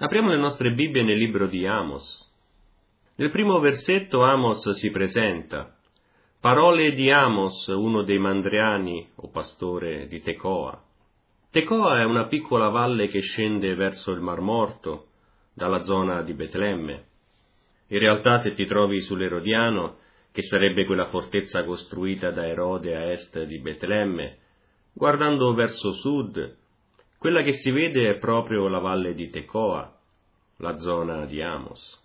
Apriamo le nostre Bibbie nel libro di Amos. Nel primo versetto Amos si presenta. Parole di Amos, uno dei mandriani o pastore di Tecoa. Tecoa è una piccola valle che scende verso il Mar Morto, dalla zona di Betlemme. In realtà, se ti trovi sull'Erodiano, che sarebbe quella fortezza costruita da Erode a est di Betlemme, guardando verso sud, quella che si vede è proprio la valle di Tecoa, la zona di Amos.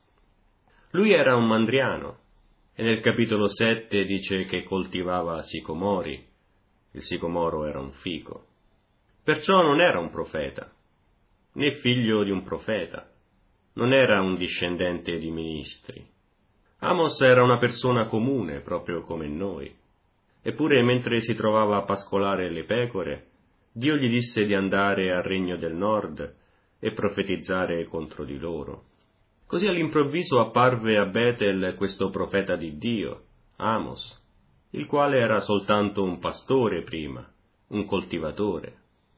Lui era un mandriano, e nel capitolo 7 dice che coltivava sicomori. Il sicomoro era un fico. Perciò non era un profeta, né figlio di un profeta, non era un discendente di ministri. Amos era una persona comune, proprio come noi. Eppure, mentre si trovava a pascolare le pecore, Dio gli disse di andare al regno del nord e profetizzare contro di loro. Così all'improvviso apparve a Betel questo profeta di Dio, Amos, il quale era soltanto un pastore prima, un coltivatore.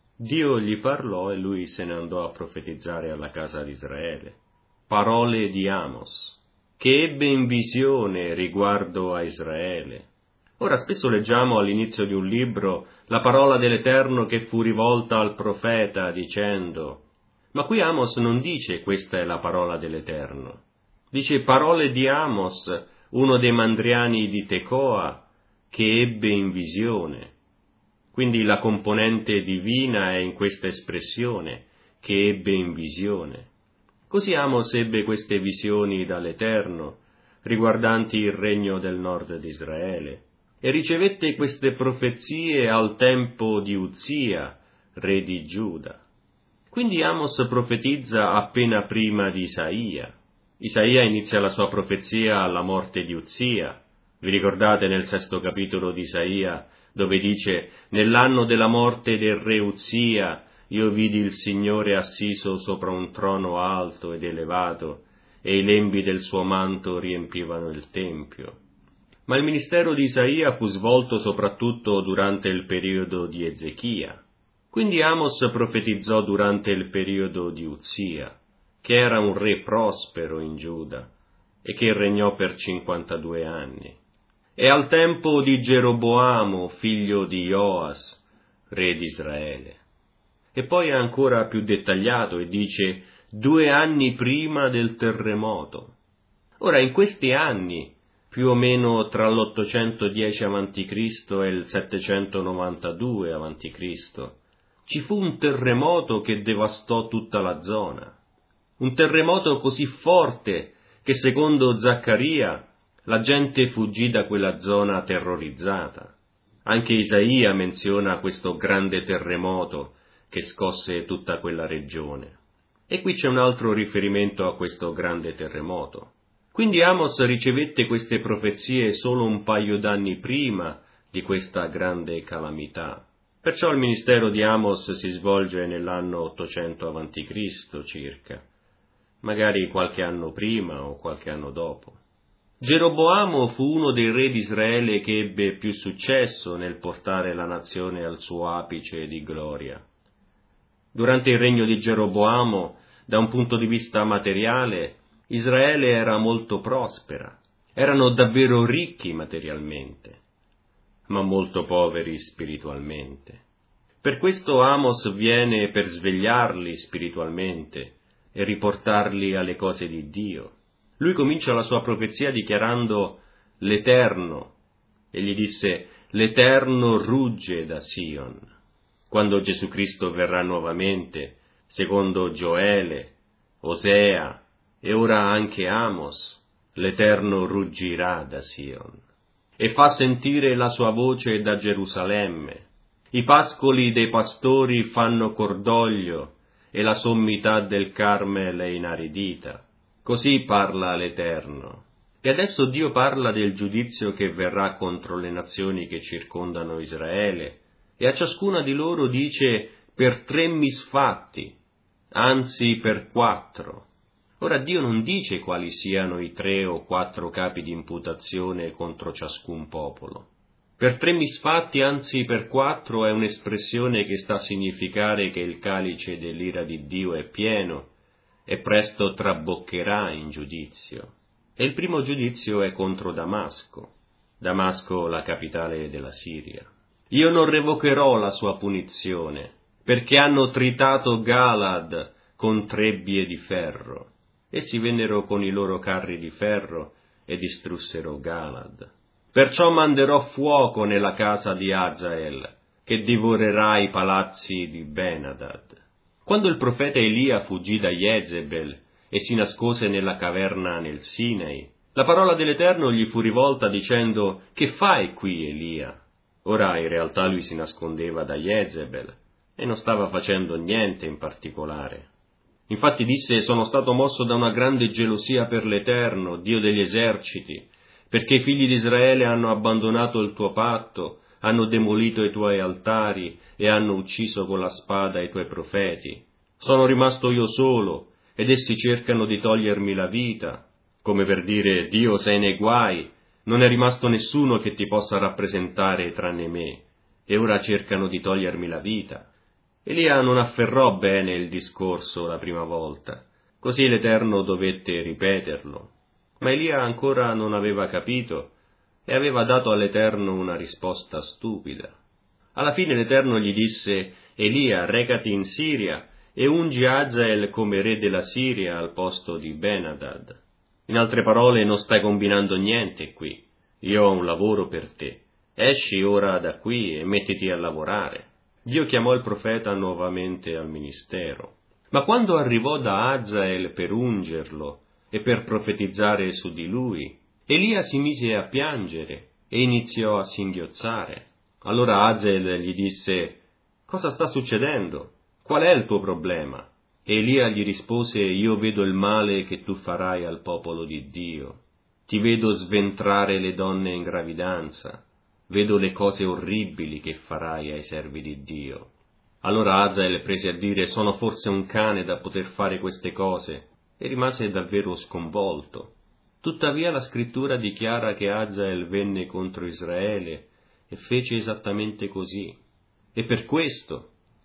Dio gli parlò e lui se ne andò a profetizzare alla casa di Israele. Parole di Amos, che ebbe in visione riguardo a Israele. Ora spesso leggiamo all'inizio di un libro la parola dell'Eterno che fu rivolta al profeta dicendo, ma qui Amos non dice questa è la parola dell'Eterno, dice parole di Amos, uno dei mandriani di Tecoa, che ebbe in visione. Quindi la componente divina è in questa espressione, che ebbe in visione. Così Amos ebbe queste visioni dall'Eterno, riguardanti il regno del nord di Israele, e ricevette queste profezie al tempo di Uzia, re di Giuda. Quindi Amos profetizza appena prima di Isaia. Isaia inizia la sua profezia alla morte di Uzia. Vi ricordate nel 6° capitolo di Isaia, dove dice, nell'anno della morte del re Uzia, io vidi il Signore assiso sopra un trono alto ed elevato, e i lembi del suo manto riempivano il tempio. Ma il ministero di Isaia fu svolto soprattutto durante il periodo di Ezechia. Quindi Amos profetizzò durante il periodo di Uzia, che era un re prospero in Giuda, e che regnò per 52 anni. E al tempo di Geroboamo, figlio di Joas, re di Israele. E poi è ancora più dettagliato e dice 2 anni prima del terremoto. Ora, in questi anni, più o meno tra l'810 a.C. e il 792 a.C., ci fu un terremoto che devastò tutta la zona. Un terremoto così forte che, secondo Zaccaria, la gente fuggì da quella zona terrorizzata. Anche Isaia menziona questo grande terremoto che scosse tutta quella regione. E qui c'è un altro riferimento a questo grande terremoto. Quindi Amos ricevette queste profezie solo un paio d'anni prima di questa grande calamità. Perciò il ministero di Amos si svolge nell'anno 800 a.C. circa, magari qualche anno prima o qualche anno dopo. Geroboamo fu uno dei re di Israele che ebbe più successo nel portare la nazione al suo apice di gloria. Durante il regno di Geroboamo, da un punto di vista materiale, Israele era molto prospera, erano davvero ricchi materialmente, ma molto poveri spiritualmente. Per questo Amos viene per svegliarli spiritualmente e riportarli alle cose di Dio. Lui comincia la sua profezia dichiarando l'Eterno, e gli disse, l'Eterno rugge da Sion. Quando Gesù Cristo verrà nuovamente, secondo Gioele, Osea e ora anche Amos, l'Eterno ruggirà da Sion e fa sentire la sua voce da Gerusalemme. I pascoli dei pastori fanno cordoglio e la sommità del Carmel è inaridita. Così parla l'Eterno. E adesso Dio parla del giudizio che verrà contro le nazioni che circondano Israele, e a ciascuna di loro dice per 3 misfatti, anzi per 4. Ora Dio non dice quali siano i 3 o 4 capi di imputazione contro ciascun popolo. Per 3 misfatti, anzi per 4, è un'espressione che sta a significare che il calice dell'ira di Dio è pieno e presto traboccherà in giudizio. E il primo giudizio è contro Damasco, la capitale della Siria. Io non revocherò la sua punizione, perché hanno tritato Galad con trebbie di ferro. Essi vennero con i loro carri di ferro e distrussero Galad. Perciò manderò fuoco nella casa di Hazael, che divorerà i palazzi di Ben-Hadad. Quando il profeta Elia fuggì da Jezebel e si nascose nella caverna nel Sinai, la parola dell'Eterno gli fu rivolta dicendo: «Che fai qui, Elia?» Ora in realtà lui si nascondeva da Jezebel e non stava facendo niente in particolare. Infatti disse: «Sono stato mosso da una grande gelosia per l'Eterno, Dio degli eserciti, perché i figli di Israele hanno abbandonato il tuo patto, hanno demolito i tuoi altari e hanno ucciso con la spada i tuoi profeti. Sono rimasto io solo, ed essi cercano di togliermi la vita», come per dire: «Dio, sei nei guai, non è rimasto nessuno che ti possa rappresentare tranne me, e ora cercano di togliermi la vita». Elia non afferrò bene il discorso la prima volta, così l'Eterno dovette ripeterlo. Ma Elia ancora non aveva capito e aveva dato all'Eterno una risposta stupida. Alla fine l'Eterno gli disse: «Elia, recati in Siria e ungi Hazael come re della Siria al posto di Ben-Hadad». In altre parole, non stai combinando niente qui. Io ho un lavoro per te. Esci ora da qui e mettiti a lavorare. Dio chiamò il profeta nuovamente al ministero. Ma quando arrivò da Hazael per ungerlo e per profetizzare su di lui, Elia si mise a piangere e iniziò a singhiozzare. Allora Hazael gli disse: «Cosa sta succedendo? Qual è il tuo problema?» E Elia gli rispose: «Io vedo il male che tu farai al popolo di Dio. Ti vedo sventrare le donne in gravidanza. Vedo le cose orribili che farai ai servi di Dio». Allora Hazael prese a dire: «Sono forse un cane da poter fare queste cose?» E rimase davvero sconvolto. Tuttavia la scrittura dichiara che Hazael venne contro Israele e fece esattamente così. E per questo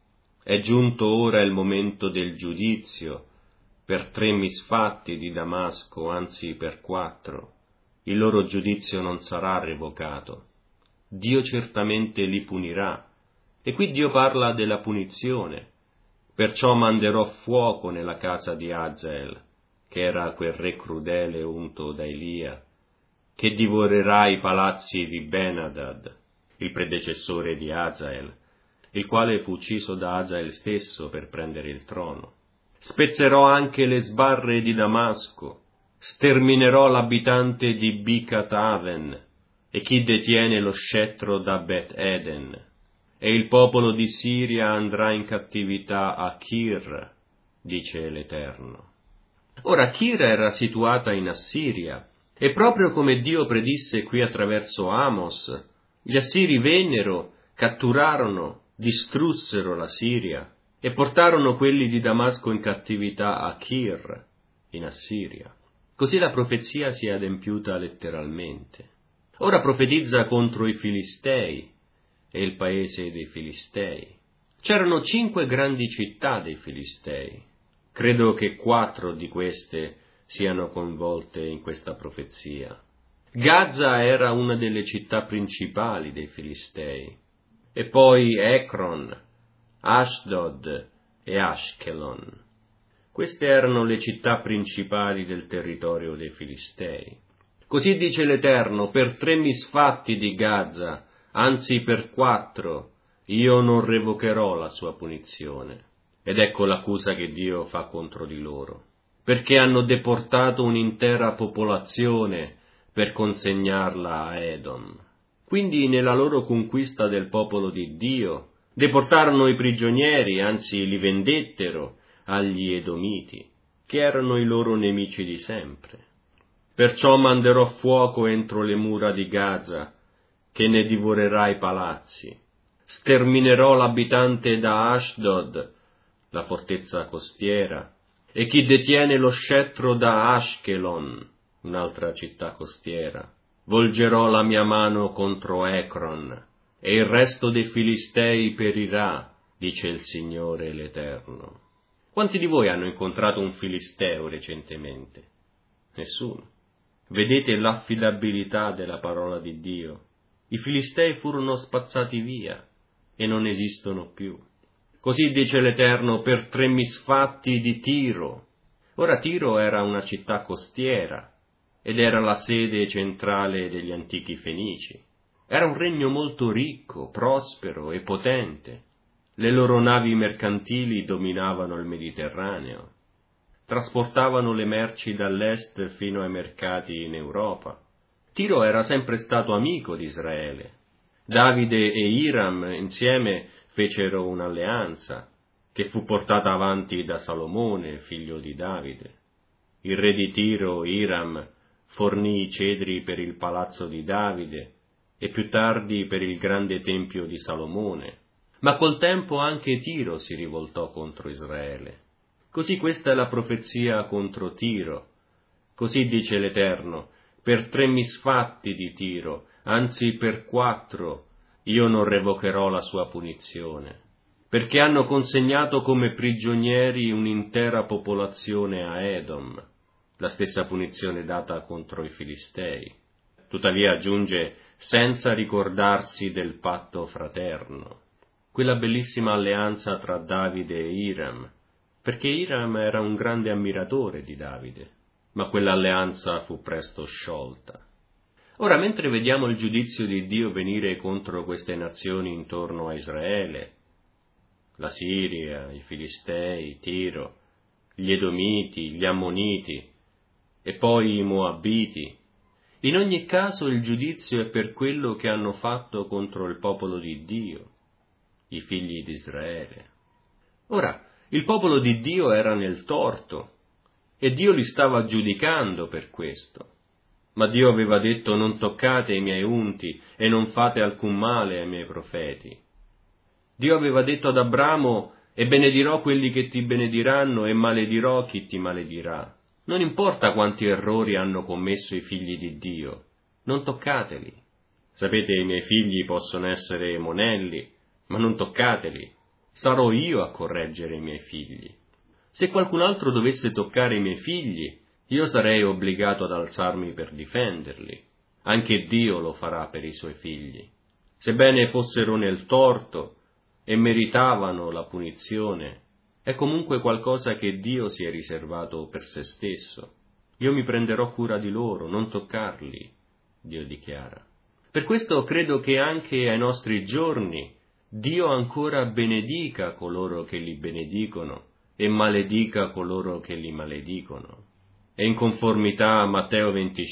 è giunto ora il momento del giudizio per 3 misfatti di Damasco, anzi per 4. Il loro giudizio non sarà revocato. Dio certamente li punirà. E qui Dio parla della punizione. «Perciò manderò fuoco nella casa di Hazael», che era quel re crudele unto da Elia, «che divorerà i palazzi di Ben-Hadad», il predecessore di Hazael, il quale fu ucciso da Hazael stesso per prendere il trono. «Spezzerò anche le sbarre di Damasco, sterminerò l'abitante di Bicat Aven e chi detiene lo scettro da Bet Eden, e il popolo di Siria andrà in cattività a Kir», dice l'Eterno. Ora Kir era situata in Assiria, e proprio come Dio predisse qui attraverso Amos, gli Assiri vennero, catturarono, distrussero la Siria e portarono quelli di Damasco in cattività a Kir, in Assiria. Così la profezia si è adempiuta letteralmente. Ora profetizza contro i Filistei e il paese dei Filistei. C'erano 5 grandi città dei Filistei. Credo che 4 di queste siano coinvolte in questa profezia. Gaza era una delle città principali dei Filistei, e poi Ekron, Ashdod e Ashkelon. Queste erano le città principali del territorio dei Filistei. Così dice l'Eterno: «Per 3 misfatti di Gaza, anzi per 4, io non revocherò la sua punizione». Ed ecco l'accusa che Dio fa contro di loro: perché hanno deportato un'intera popolazione per consegnarla a Edom. Quindi nella loro conquista del popolo di Dio deportarono i prigionieri, anzi li vendettero agli Edomiti, che erano i loro nemici di sempre. «Perciò manderò fuoco entro le mura di Gaza, che ne divorerà i palazzi. Sterminerò l'abitante da Ashdod, la fortezza costiera, e chi detiene lo scettro da Ashkelon, un'altra città costiera. Volgerò la mia mano contro Ekron, e il resto dei Filistei perirà, dice il Signore l'Eterno». Quanti di voi hanno incontrato un filisteo recentemente? Nessuno. Vedete l'affidabilità della parola di Dio. I filistei furono spazzati via e non esistono più. Così dice l'Eterno per 3 misfatti di Tiro. Ora Tiro era una città costiera ed era la sede centrale degli antichi Fenici. Era un regno molto ricco, prospero e potente. Le loro navi mercantili dominavano il Mediterraneo. Trasportavano le merci dall'est fino ai mercati in Europa. Tiro era sempre stato amico di Israele. Davide e Hiram insieme fecero un'alleanza, che fu portata avanti da Salomone, figlio di Davide. Il re di Tiro, Hiram, fornì i cedri per il palazzo di Davide e più tardi per il grande tempio di Salomone. Ma col tempo anche Tiro si rivoltò contro Israele. Così questa è la profezia contro Tiro. Così dice l'Eterno, per 3 misfatti di Tiro, anzi per 4, io non revocherò la sua punizione, perché hanno consegnato come prigionieri un'intera popolazione a Edom, la stessa punizione data contro i Filistei. Tuttavia aggiunge, senza ricordarsi del patto fraterno, quella bellissima alleanza tra Davide e Hiram, perché Hiram era un grande ammiratore di Davide, ma quell'alleanza fu presto sciolta. Ora, mentre vediamo il giudizio di Dio venire contro queste nazioni intorno a Israele, la Siria, i Filistei, Tiro, gli Edomiti, gli Ammoniti e poi i Moabiti, in ogni caso il giudizio è per quello che hanno fatto contro il popolo di Dio, i figli di Israele. Ora, il popolo di Dio era nel torto e Dio li stava giudicando per questo. Ma Dio aveva detto non toccate i miei unti e non fate alcun male ai miei profeti. Dio aveva detto ad Abramo e benedirò quelli che ti benediranno e maledirò chi ti maledirà. Non importa quanti errori hanno commesso i figli di Dio, non toccateli. Sapete, i miei figli possono essere monelli, ma non toccateli. Sarò io a correggere i miei figli. Se qualcun altro dovesse toccare i miei figli, io sarei obbligato ad alzarmi per difenderli. Anche Dio lo farà per i suoi figli. Sebbene fossero nel torto e meritavano la punizione, è comunque qualcosa che Dio si è riservato per se stesso. Io mi prenderò cura di loro, non toccarli, Dio dichiara. Per questo credo che anche ai nostri giorni Dio ancora benedica coloro che li benedicono e maledica coloro che li maledicono. E in conformità a Matteo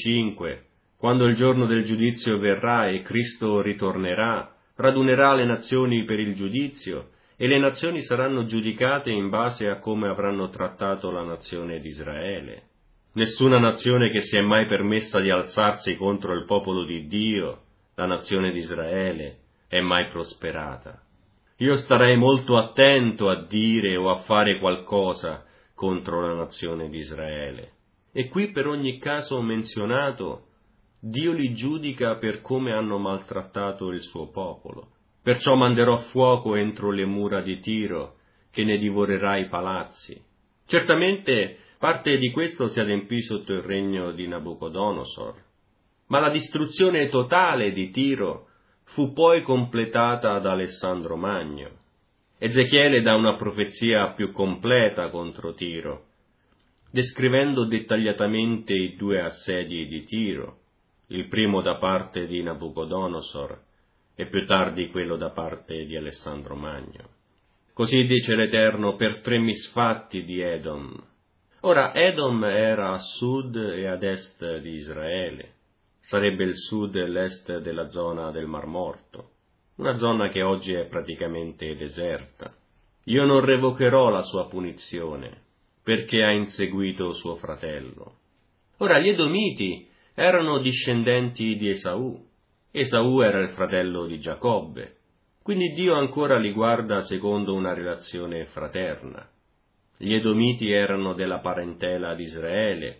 25, quando il giorno del giudizio verrà e Cristo ritornerà, radunerà le nazioni per il giudizio, e le nazioni saranno giudicate in base a come avranno trattato la nazione di Israele. Nessuna nazione che si è mai permessa di alzarsi contro il popolo di Dio, la nazione di Israele, è mai prosperata. Io starei molto attento a dire o a fare qualcosa contro la nazione di Israele. E qui per ogni caso menzionato, Dio li giudica per come hanno maltrattato il suo popolo. Perciò manderò fuoco entro le mura di Tiro, che ne divorerà i palazzi. Certamente parte di questo si adempì sotto il regno di Nabucodonosor, ma la distruzione totale di Tiro fu poi completata da Alessandro Magno. Ezechiele dà una profezia più completa contro Tiro, descrivendo dettagliatamente i 2 assedi di Tiro, il primo da parte di Nabucodonosor e più tardi quello da parte di Alessandro Magno. Così dice l'Eterno per 3 misfatti di Edom. Ora Edom era a sud e ad est di Israele. Sarebbe il sud e l'est della zona del Mar Morto, una zona che oggi è praticamente deserta. Io non revocherò la sua punizione, perché ha inseguito suo fratello. Ora gli Edomiti erano discendenti di Esaù. Esaù era il fratello di Giacobbe, quindi Dio ancora li guarda secondo una relazione fraterna. Gli Edomiti erano della parentela di Israele,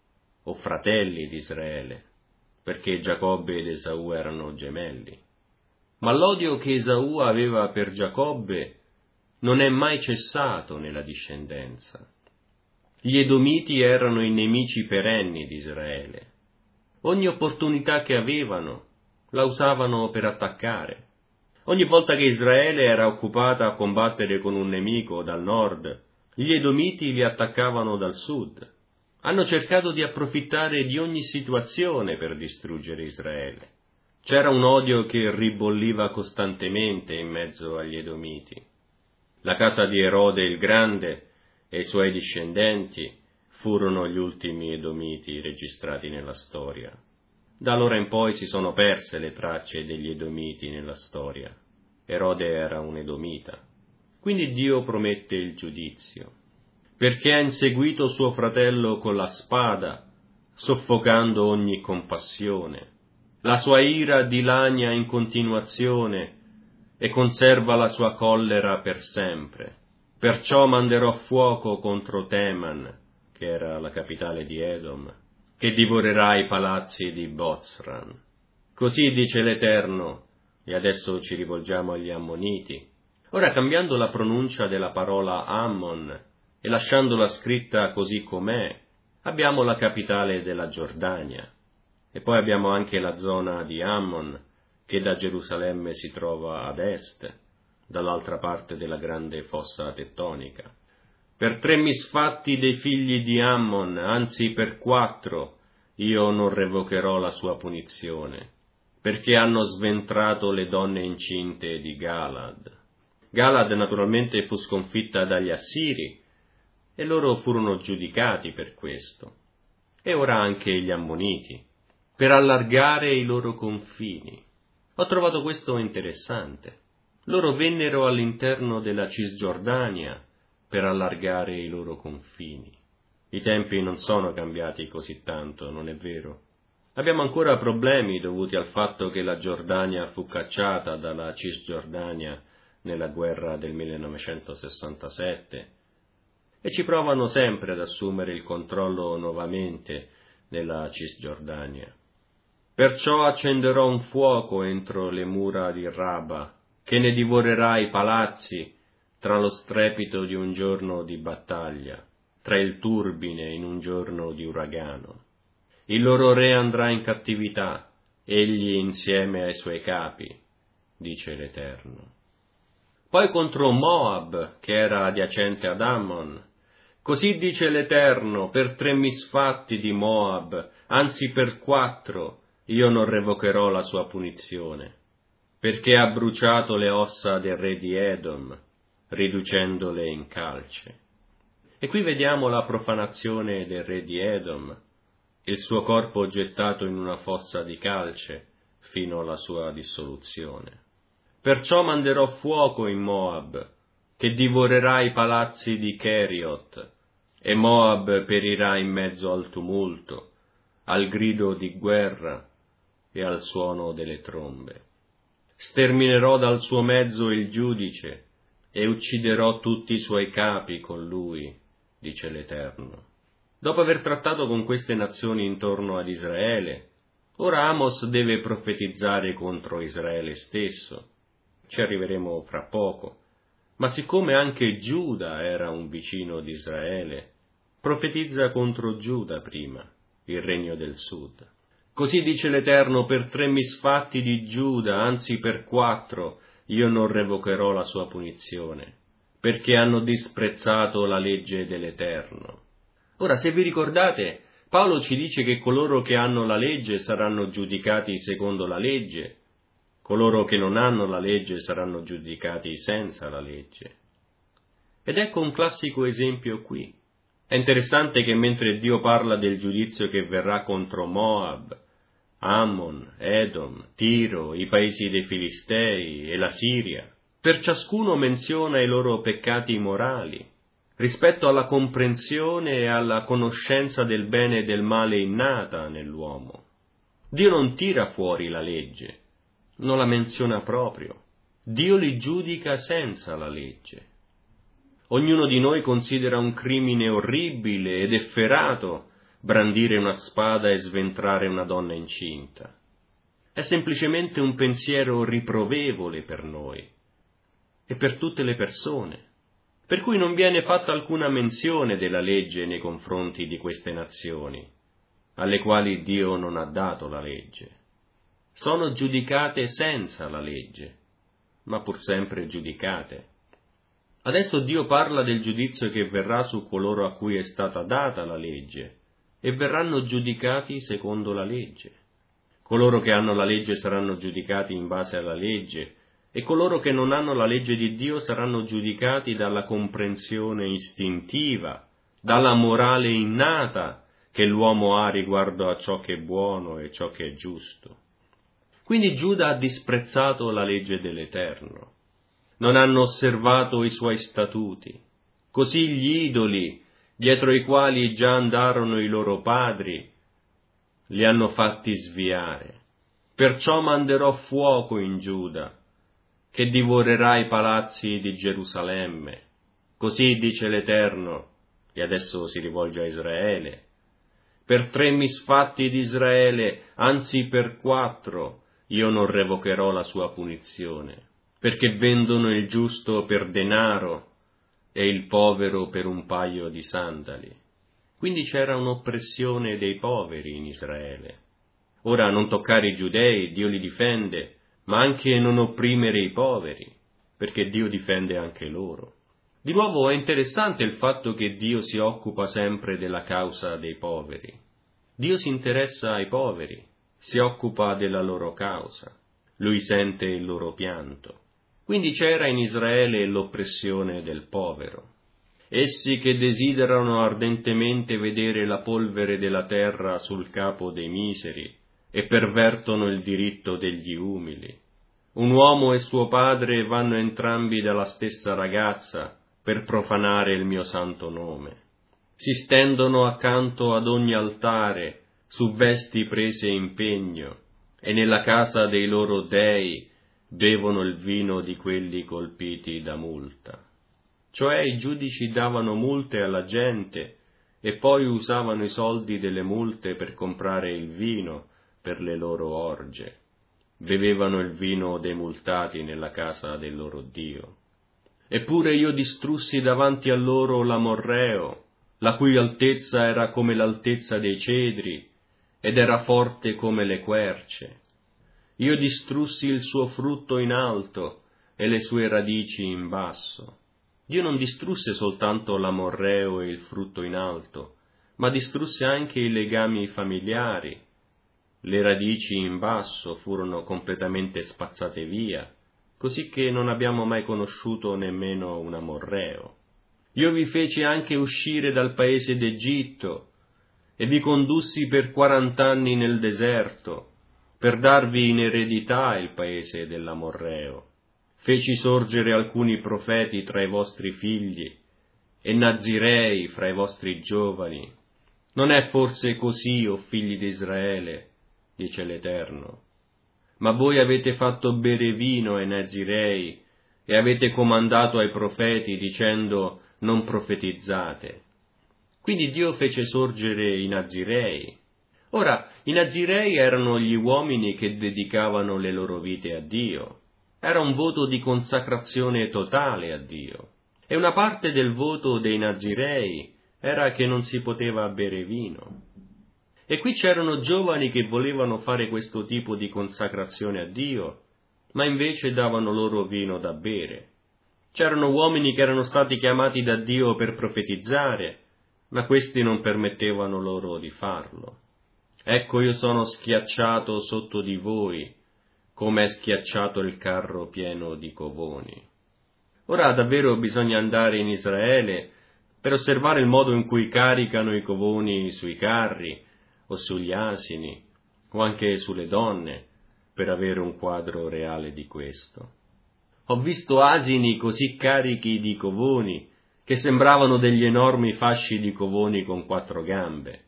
o fratelli di Israele, perché Giacobbe ed Esaù erano gemelli. Ma l'odio che Esaù aveva per Giacobbe non è mai cessato nella discendenza. Gli Edomiti erano i nemici perenni di Israele. Ogni opportunità che avevano la usavano per attaccare. Ogni volta che Israele era occupata a combattere con un nemico dal nord, gli Edomiti li attaccavano dal sud. Hanno cercato di approfittare di ogni situazione per distruggere Israele. C'era un odio che ribolliva costantemente in mezzo agli Edomiti. La casa di Erode il Grande e i suoi discendenti furono gli ultimi Edomiti registrati nella storia. Da allora in poi si sono perse le tracce degli Edomiti nella storia. Erode era un Edomita. Quindi Dio promette il giudizio, perché ha inseguito suo fratello con la spada, soffocando ogni compassione. La sua ira dilagna in continuazione e conserva la sua collera per sempre. Perciò manderò fuoco contro Teman, che era la capitale di Edom, che divorerà i palazzi di Bozran. Così dice l'Eterno, e adesso ci rivolgiamo agli Ammoniti. Ora, cambiando la pronuncia della parola Ammon e lasciandola scritta così com'è, abbiamo la capitale della Giordania, e poi abbiamo anche la zona di Ammon, che da Gerusalemme si trova ad est, dall'altra parte della grande fossa tettonica. Per 3 misfatti dei figli di Ammon, anzi per 4, io non revocherò la sua punizione, perché hanno sventrato le donne incinte di Galad. Galad naturalmente fu sconfitta dagli Assiri, e loro furono giudicati per questo. E ora anche gli Ammoniti, per allargare i loro confini. Ho trovato questo interessante. Loro vennero all'interno della Cisgiordania per allargare i loro confini. I tempi non sono cambiati così tanto, non è vero? Abbiamo ancora problemi dovuti al fatto che la Giordania fu cacciata dalla Cisgiordania nella guerra del 1967 e ci provano sempre ad assumere il controllo nuovamente della Cisgiordania. Perciò accenderò un fuoco entro le mura di Raba, che ne divorerà i palazzi tra lo strepito di un giorno di battaglia, tra il turbine in un giorno di uragano. Il loro re andrà in cattività, egli insieme ai suoi capi, dice l'Eterno. Poi contro Moab, che era adiacente ad Ammon, così dice l'Eterno, per 3 misfatti di Moab, anzi per 4, io non revocherò la sua punizione, perché ha bruciato le ossa del re di Edom, riducendole in calce. E qui vediamo la profanazione del re di Edom, il suo corpo gettato in una fossa di calce fino alla sua dissoluzione. Perciò manderò fuoco in Moab, che divorerà i palazzi di Keriot, e Moab perirà in mezzo al tumulto, al grido di guerra e al suono delle trombe. Sterminerò dal suo mezzo il giudice e ucciderò tutti i suoi capi con lui, dice l'Eterno. Dopo aver trattato con queste nazioni intorno ad Israele, ora Amos deve profetizzare contro Israele stesso. Ci arriveremo fra poco, ma siccome anche Giuda era un vicino di Israele, profetizza contro Giuda prima, il regno del sud. Così dice l'Eterno, per 3 misfatti di Giuda, anzi per 4, io non revocherò la sua punizione, perché hanno disprezzato la legge dell'Eterno. Ora, se vi ricordate, Paolo ci dice che coloro che hanno la legge saranno giudicati secondo la legge, coloro che non hanno la legge saranno giudicati senza la legge. Ed ecco un classico esempio qui. È interessante che mentre Dio parla del giudizio che verrà contro Moab, Ammon, Edom, Tiro, i paesi dei Filistei e la Siria, per ciascuno menziona i loro peccati morali, rispetto alla comprensione e alla conoscenza del bene e del male innata nell'uomo. Dio non tira fuori la legge, non la menziona proprio. Dio li giudica senza la legge. Ognuno di noi considera un crimine orribile ed efferato brandire una spada e sventrare una donna incinta. È semplicemente un pensiero riprovevole per noi e per tutte le persone. per cui non viene fatta alcuna menzione della legge nei confronti di queste nazioni, alle quali Dio non ha dato la legge. Sono giudicate senza la legge, ma pur sempre giudicate. Adesso Dio parla del giudizio che verrà su coloro a cui è stata data la legge, e verranno giudicati secondo la legge. Coloro che hanno la legge saranno giudicati in base alla legge, e coloro che non hanno la legge di Dio saranno giudicati dalla comprensione istintiva, dalla morale innata che l'uomo ha riguardo a ciò che è buono e ciò che è giusto. Quindi Giuda ha disprezzato la legge dell'Eterno. Non hanno osservato i suoi statuti. Così gli idoli, dietro i quali già andarono i loro padri, li hanno fatti sviare. Perciò manderò fuoco in Giuda, che divorerà i palazzi di Gerusalemme. Così dice l'Eterno, e adesso si rivolge a Israele. Per 3 misfatti di Israele, anzi per 4, io non revocherò la sua punizione, perché vendono il giusto per denaro e il povero per un paio di sandali. Quindi c'era un'oppressione dei poveri in Israele. Ora non toccare i giudei, Dio li difende, ma anche non opprimere i poveri, perché Dio difende anche loro. Di nuovo è interessante il fatto che Dio si occupa sempre della causa dei poveri. Dio si interessa ai poveri, si occupa della loro causa, Lui sente il loro pianto. Quindi c'era in Israele l'oppressione del povero. Essi che desiderano ardentemente vedere la polvere della terra sul capo dei miseri e pervertono il diritto degli umili. Un uomo e suo padre vanno entrambi dalla stessa ragazza per profanare il mio santo nome. Si stendono accanto ad ogni altare su vesti prese in pegno e nella casa dei loro dei bevono il vino di quelli colpiti da multa. Cioè i giudici davano multe alla gente e poi usavano i soldi delle multe per comprare il vino per le loro orge. Bevevano il vino dei multati nella casa del loro Dio. Eppure io distrussi davanti a loro l'Amorreo, la cui altezza era come l'altezza dei cedri ed era forte come le querce. Io distrussi il suo frutto in alto e le sue radici in basso. Dio non distrusse soltanto l'Amorreo e il frutto in alto, ma distrusse anche i legami familiari. Le radici in basso furono completamente spazzate via, così che non abbiamo mai conosciuto nemmeno un Amorreo. Io vi feci anche uscire dal paese d'Egitto e vi condussi per 40 anni nel deserto, per darvi in eredità il paese dell'Amorreo. Feci sorgere alcuni profeti tra i vostri figli e nazirei fra i vostri giovani. Non è forse così, o figli di Israele, dice l'Eterno? Ma voi avete fatto bere vino ai nazirei e avete comandato ai profeti dicendo non profetizzate. Quindi Dio fece sorgere i nazirei. Ora, i nazirei erano gli uomini che dedicavano le loro vite a Dio. Era un voto di consacrazione totale a Dio. E una parte del voto dei nazirei era che non si poteva bere vino. E qui c'erano giovani che volevano fare questo tipo di consacrazione a Dio, ma invece davano loro vino da bere. C'erano uomini che erano stati chiamati da Dio per profetizzare, ma questi non permettevano loro di farlo. Ecco, io sono schiacciato sotto di voi, come è schiacciato il carro pieno di covoni. Ora davvero bisogna andare in Israele per osservare il modo in cui caricano i covoni sui carri, o sugli asini, o anche sulle donne, per avere un quadro reale di questo. Ho visto asini così carichi di covoni che sembravano degli enormi fasci di covoni con 4 gambe.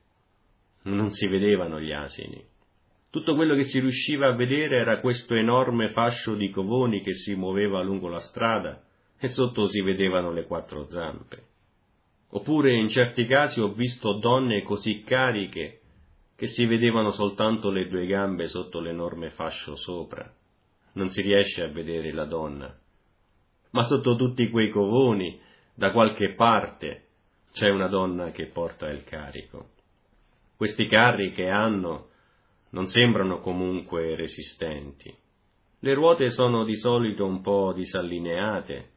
Non si vedevano gli asini. Tutto quello che si riusciva a vedere era questo enorme fascio di covoni che si muoveva lungo la strada e sotto si vedevano le 4 zampe. Oppure in certi casi ho visto donne così cariche che si vedevano soltanto le 2 gambe sotto l'enorme fascio sopra. Non si riesce a vedere la donna. Ma sotto tutti quei covoni da qualche parte c'è una donna che porta il carico. Questi carri che hanno non sembrano comunque resistenti. Le ruote sono di solito un po' disallineate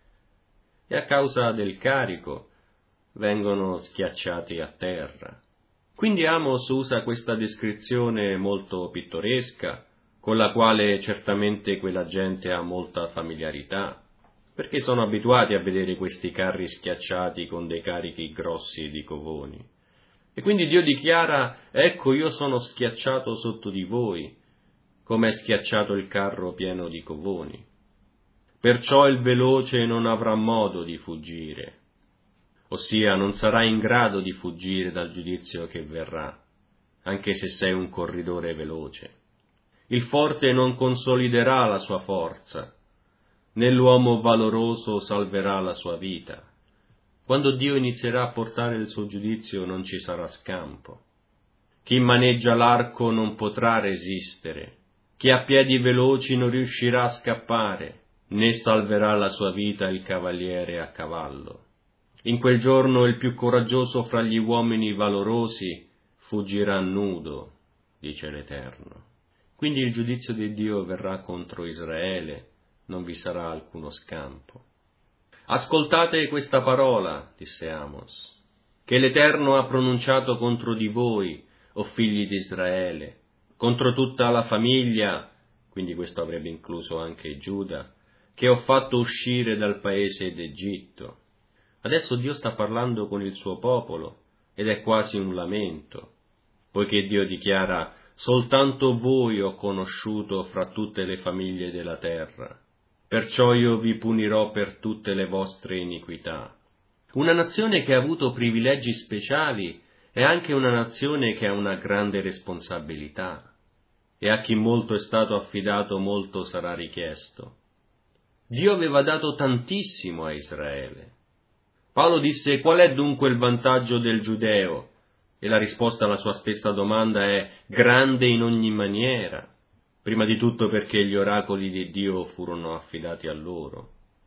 e a causa del carico vengono schiacciati a terra. Quindi Amos usa questa descrizione molto pittoresca, con la quale certamente quella gente ha molta familiarità, perché sono abituati a vedere questi carri schiacciati con dei carichi grossi di covoni. E quindi Dio dichiara: ecco, io sono schiacciato sotto di voi, come è schiacciato il carro pieno di covoni. Perciò il veloce non avrà modo di fuggire, ossia non sarà in grado di fuggire dal giudizio che verrà, anche se sei un corridore veloce. Il forte non consoliderà la sua forza, né l'uomo valoroso salverà la sua vita. Quando Dio inizierà a portare il suo giudizio non ci sarà scampo. Chi maneggia l'arco non potrà resistere, chi ha piedi veloci non riuscirà a scappare, né salverà la sua vita il cavaliere a cavallo. In quel giorno il più coraggioso fra gli uomini valorosi fuggirà nudo, dice l'Eterno. Quindi il giudizio di Dio verrà contro Israele, non vi sarà alcuno scampo. Ascoltate questa parola, disse Amos, che l'Eterno ha pronunciato contro di voi, o figli di Israele, contro tutta la famiglia, quindi questo avrebbe incluso anche Giuda, che ho fatto uscire dal paese d'Egitto. Adesso Dio sta parlando con il suo popolo, ed è quasi un lamento, poiché Dio dichiara: soltanto voi ho conosciuto fra tutte le famiglie della terra, perciò io vi punirò per tutte le vostre iniquità. Una nazione che ha avuto privilegi speciali è anche una nazione che ha una grande responsabilità, e a chi molto è stato affidato molto sarà richiesto. Dio aveva dato tantissimo a Israele. Paolo disse: qual è dunque il vantaggio del giudeo? E la risposta alla sua stessa domanda è: grande in ogni maniera. Prima di tutto perché gli oracoli di Dio furono affidati a loro.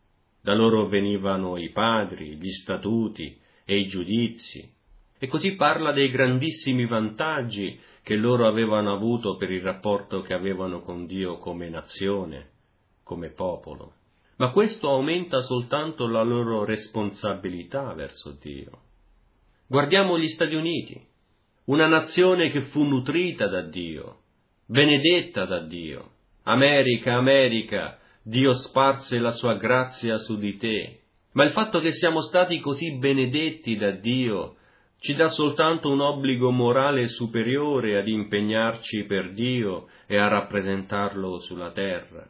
Da loro venivano i padri, gli statuti e i giudizi. E così parla dei grandissimi vantaggi che loro avevano avuto per il rapporto che avevano con Dio come nazione, come popolo. Ma questo aumenta soltanto la loro responsabilità verso Dio. Guardiamo gli Stati Uniti, una nazione che fu nutrita da Dio, benedetta da Dio. America, America, Dio sparse la sua grazia su di te. Ma il fatto che siamo stati così benedetti da Dio ci dà soltanto un obbligo morale superiore ad impegnarci per Dio e a rappresentarlo sulla terra.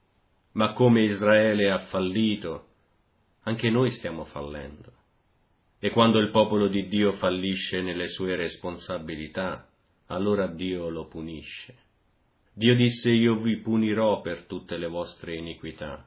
Ma come Israele ha fallito, anche noi stiamo fallendo. E quando il popolo di Dio fallisce nelle sue responsabilità, allora Dio lo punisce. Dio disse: io vi punirò per tutte le vostre iniquità.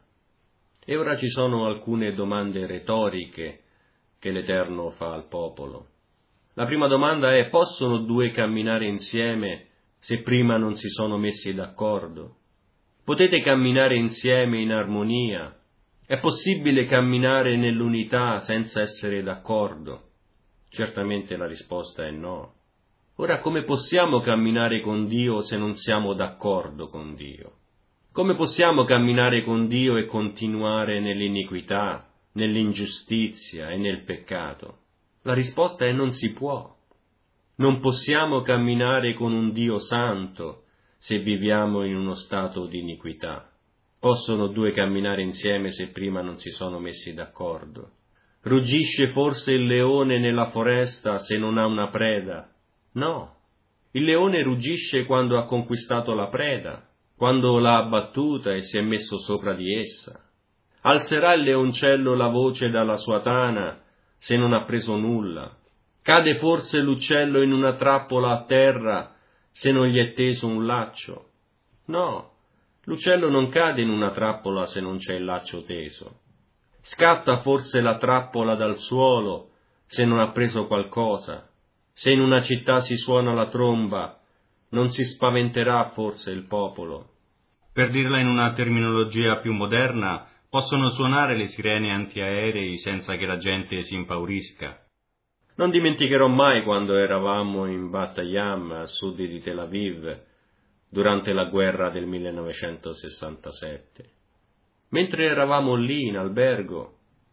E ora ci sono alcune domande retoriche che l'Eterno fa al popolo. La prima domanda è: possono due camminare insieme se prima non si sono messi d'accordo? Potete camminare insieme in armonia? È possibile camminare nell'unità senza essere d'accordo? Certamente la risposta è no. Ora, come possiamo camminare con Dio se non siamo d'accordo con Dio? Come possiamo camminare con Dio e continuare nell'iniquità, nell'ingiustizia e nel peccato? La risposta è: non si può. Non possiamo camminare con un Dio santo se viviamo in uno stato di iniquità. Possono due camminare insieme se prima non si sono messi d'accordo? Ruggisce forse il leone nella foresta se non ha una preda? No. Il leone ruggisce quando ha conquistato la preda, quando l'ha abbattuta e si è messo sopra di essa. Alzerà il leoncello la voce dalla sua tana se non ha preso nulla? Cade forse l'uccello in una trappola a terra se non gli è teso un laccio? No, l'uccello non cade in una trappola se non c'è il laccio teso. Scatta forse la trappola dal suolo se non ha preso qualcosa? Se in una città si suona la tromba, non si spaventerà forse il popolo? Per dirla in una terminologia più moderna, Possono suonare le sirene antiaerei senza che la gente si impaurisca. Non dimenticherò mai quando eravamo in Bat Yam, a sud di Tel Aviv, durante la guerra del 1967. Mentre eravamo lì in albergo,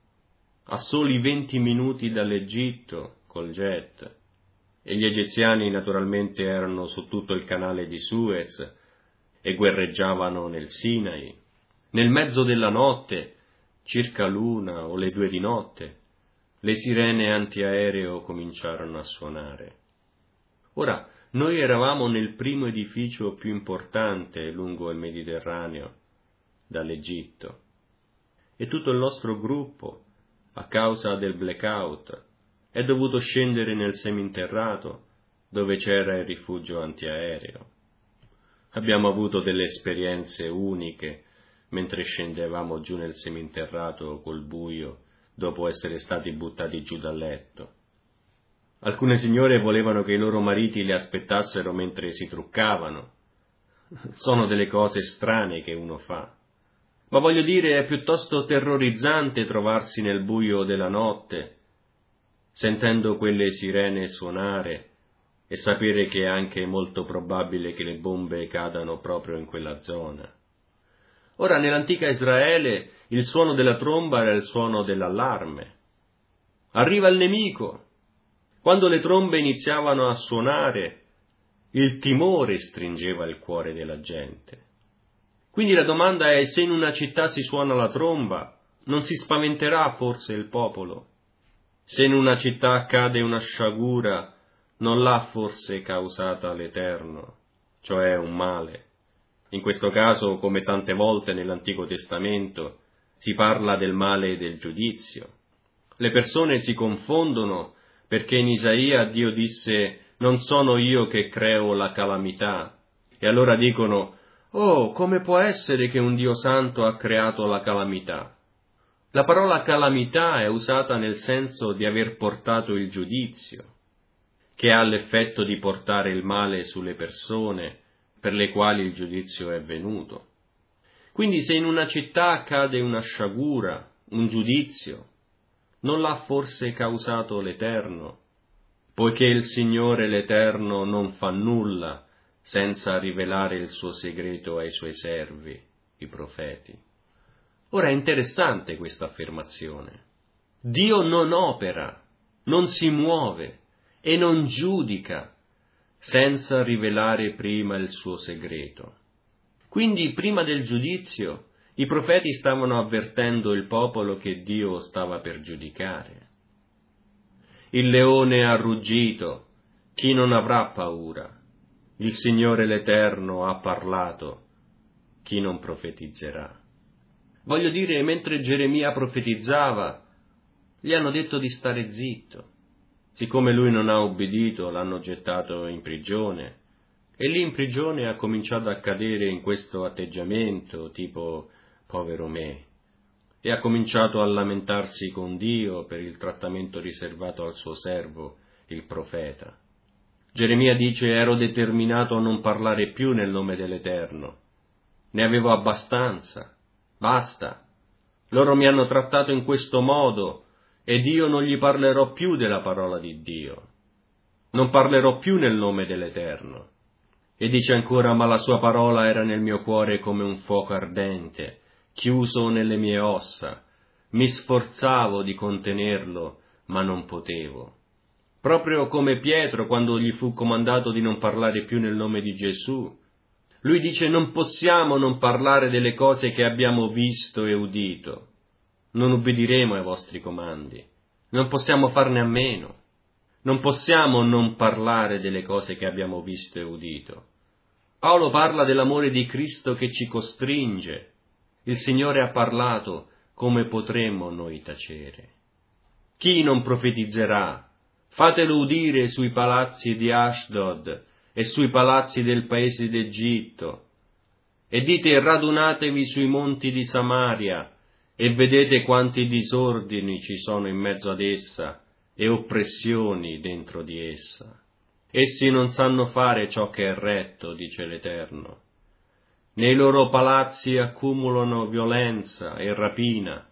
a soli 20 minuti dall'Egitto, col jet, e gli egiziani naturalmente erano su tutto il canale di Suez e guerreggiavano nel Sinai, nel mezzo della notte, circa l'1 o le 2 di notte, le sirene antiaereo cominciarono a suonare. Ora, noi eravamo nel primo edificio più importante lungo il Mediterraneo, dall'Egitto, e tutto il nostro gruppo, a causa del blackout, è dovuto scendere nel seminterrato, dove c'era il rifugio antiaereo. Abbiamo avuto delle esperienze uniche mentre scendevamo giù nel seminterrato col buio, dopo essere stati buttati giù dal letto. Alcune signore volevano che i loro mariti le aspettassero mentre si truccavano. Sono delle cose strane che uno fa. Ma voglio dire, è piuttosto terrorizzante trovarsi nel buio della notte, sentendo quelle sirene suonare e sapere che è anche molto probabile che le bombe cadano proprio in quella zona. Ora, nell'antica Israele, il suono della tromba era il suono dell'allarme. Arriva il nemico. Quando le trombe iniziavano a suonare, il timore stringeva il cuore della gente. Quindi la domanda è: se in una città si suona la tromba, non si spaventerà forse il popolo? Se in una città accade una sciagura, non l'ha forse causata l'Eterno, cioè un male? In questo caso, come tante volte nell'Antico Testamento, si parla del male e del giudizio. Le persone si confondono perché in Isaia Dio disse: non sono io che creo la calamità, e allora dicono: oh, come può essere che un Dio santo ha creato la calamità? La parola calamità è usata nel senso di aver portato il giudizio, che ha l'effetto di portare il male sulle persone per le quali il giudizio è venuto. Quindi se in una città accade una sciagura, un giudizio, non l'ha forse causato l'Eterno, poiché il Signore l'Eterno non fa nulla senza rivelare il suo segreto ai suoi servi, i profeti. Ora è interessante questa affermazione. Dio non opera, non si muove e non giudica senza rivelare prima il suo segreto. Quindi prima del giudizio i profeti stavano avvertendo il popolo che Dio stava per giudicare. Il leone ha ruggito, chi non avrà paura? Il Signore l'Eterno ha parlato, chi non profetizzerà? Voglio dire, mentre Geremia profetizzava, gli hanno detto di stare zitto. Siccome lui non ha obbedito, l'hanno gettato in prigione, e lì in prigione ha cominciato a cadere in questo atteggiamento tipo povero me, e ha cominciato a lamentarsi con Dio per il trattamento riservato al suo servo, il profeta. Geremia dice: ero determinato a non parlare più nel nome dell'Eterno, ne avevo abbastanza, basta, loro mi hanno trattato in questo modo, ed io non gli parlerò più della parola di Dio, non parlerò più nel nome dell'Eterno. E dice ancora: ma la sua parola era nel mio cuore come un fuoco ardente, chiuso nelle mie ossa, mi sforzavo di contenerlo, ma non potevo. Proprio come Pietro quando gli fu comandato di non parlare più nel nome di Gesù. Lui dice: non possiamo non parlare delle cose che abbiamo visto e udito. Non ubbidiremo ai vostri comandi, non possiamo farne a meno, non possiamo non parlare delle cose che abbiamo visto e udito. Paolo parla dell'amore di Cristo che ci costringe. Il Signore ha parlato, come potremmo noi tacere? Chi non profetizzerà? Fatelo udire sui palazzi di Ashdod e sui palazzi del paese d'Egitto, e dite: radunatevi sui monti di Samaria, e vedete quanti disordini ci sono in mezzo ad essa, e oppressioni dentro di essa. Essi non sanno fare ciò che è retto, dice l'Eterno. nei loro palazzi accumulano violenza e rapina.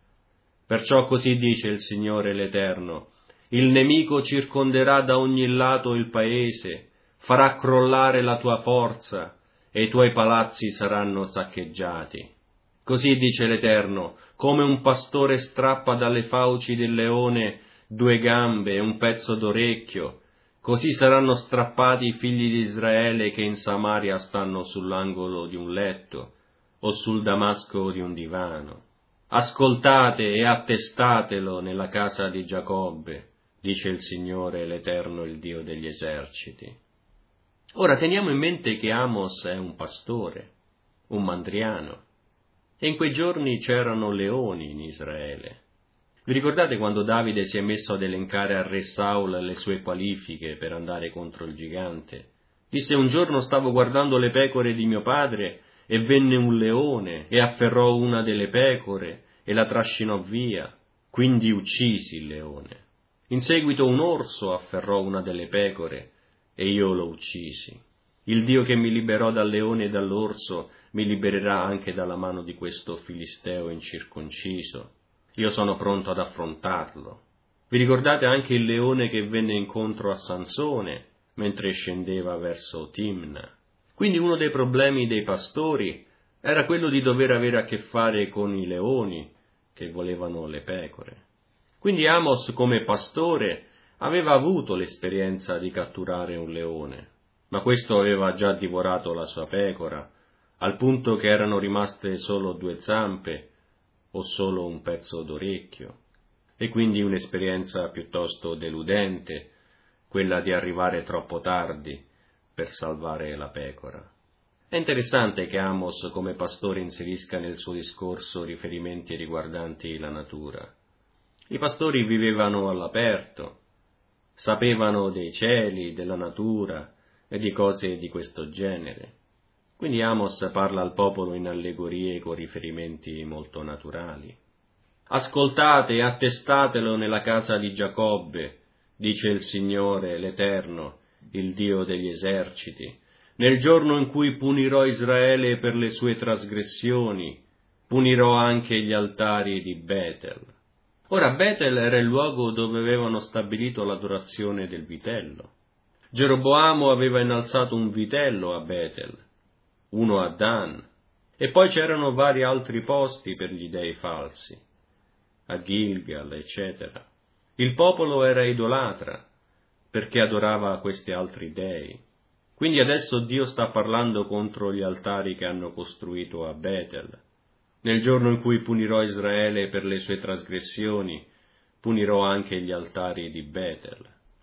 Perciò così dice il Signore l'Eterno: il nemico circonderà da ogni lato il paese, farà crollare la tua forza, e i tuoi palazzi saranno saccheggiati. Così dice l'Eterno: come un pastore strappa dalle fauci del leone 2 gambe e un pezzo d'orecchio, così saranno strappati i figli di Israele che in Samaria stanno sull'angolo di un letto o sul damasco di un divano. Ascoltate e attestatelo nella casa di Giacobbe, dice il Signore l'Eterno, il Dio degli eserciti. Ora teniamo in mente che Amos è un pastore, un mandriano, e in quei giorni c'erano leoni in Israele. Vi ricordate quando Davide si è messo ad elencare al re Saul le sue qualifiche per andare contro il gigante? Disse: un giorno stavo guardando le pecore di mio padre e venne un leone e afferrò una delle pecore e la trascinò via, quindi uccisi il leone. In seguito un orso afferrò una delle pecore e io lo uccisi. Il Dio che mi liberò dal leone e dall'orso mi libererà anche dalla mano di questo filisteo incirconciso. Io sono pronto ad affrontarlo. Vi ricordate anche il leone che venne incontro a Sansone mentre scendeva verso Timna? Quindi uno dei problemi dei pastori era quello di dover avere a che fare con i leoni che volevano le pecore. Quindi Amos, come pastore, aveva avuto l'esperienza di catturare un leone, ma questo aveva già divorato la sua pecora, al punto che erano rimaste solo 2 zampe o solo un pezzo d'orecchio, e quindi un'esperienza piuttosto deludente, quella di arrivare troppo tardi per salvare la pecora. È interessante che Amos come pastore inserisca nel suo discorso riferimenti riguardanti la natura. I pastori vivevano all'aperto, sapevano dei cieli, della natura e di cose di questo genere. Quindi Amos parla al popolo in allegorie con riferimenti molto naturali. Ascoltate e attestatelo nella casa di Giacobbe, dice il Signore l'Eterno, il Dio degli eserciti, nel giorno in cui punirò Israele per le sue trasgressioni, punirò anche gli altari di Betel. Ora Betel era il luogo dove avevano stabilito l'adorazione del vitello. Geroboamo aveva innalzato un vitello a Betel, uno a Dan, e poi c'erano vari altri posti per gli dei falsi, a Gilgal, eccetera. Il popolo era idolatra, perché adorava questi altri dei. Quindi adesso Dio sta parlando contro gli altari che hanno costruito a Betel. Nel giorno in cui punirò Israele per le sue trasgressioni, punirò anche gli altari di Betel.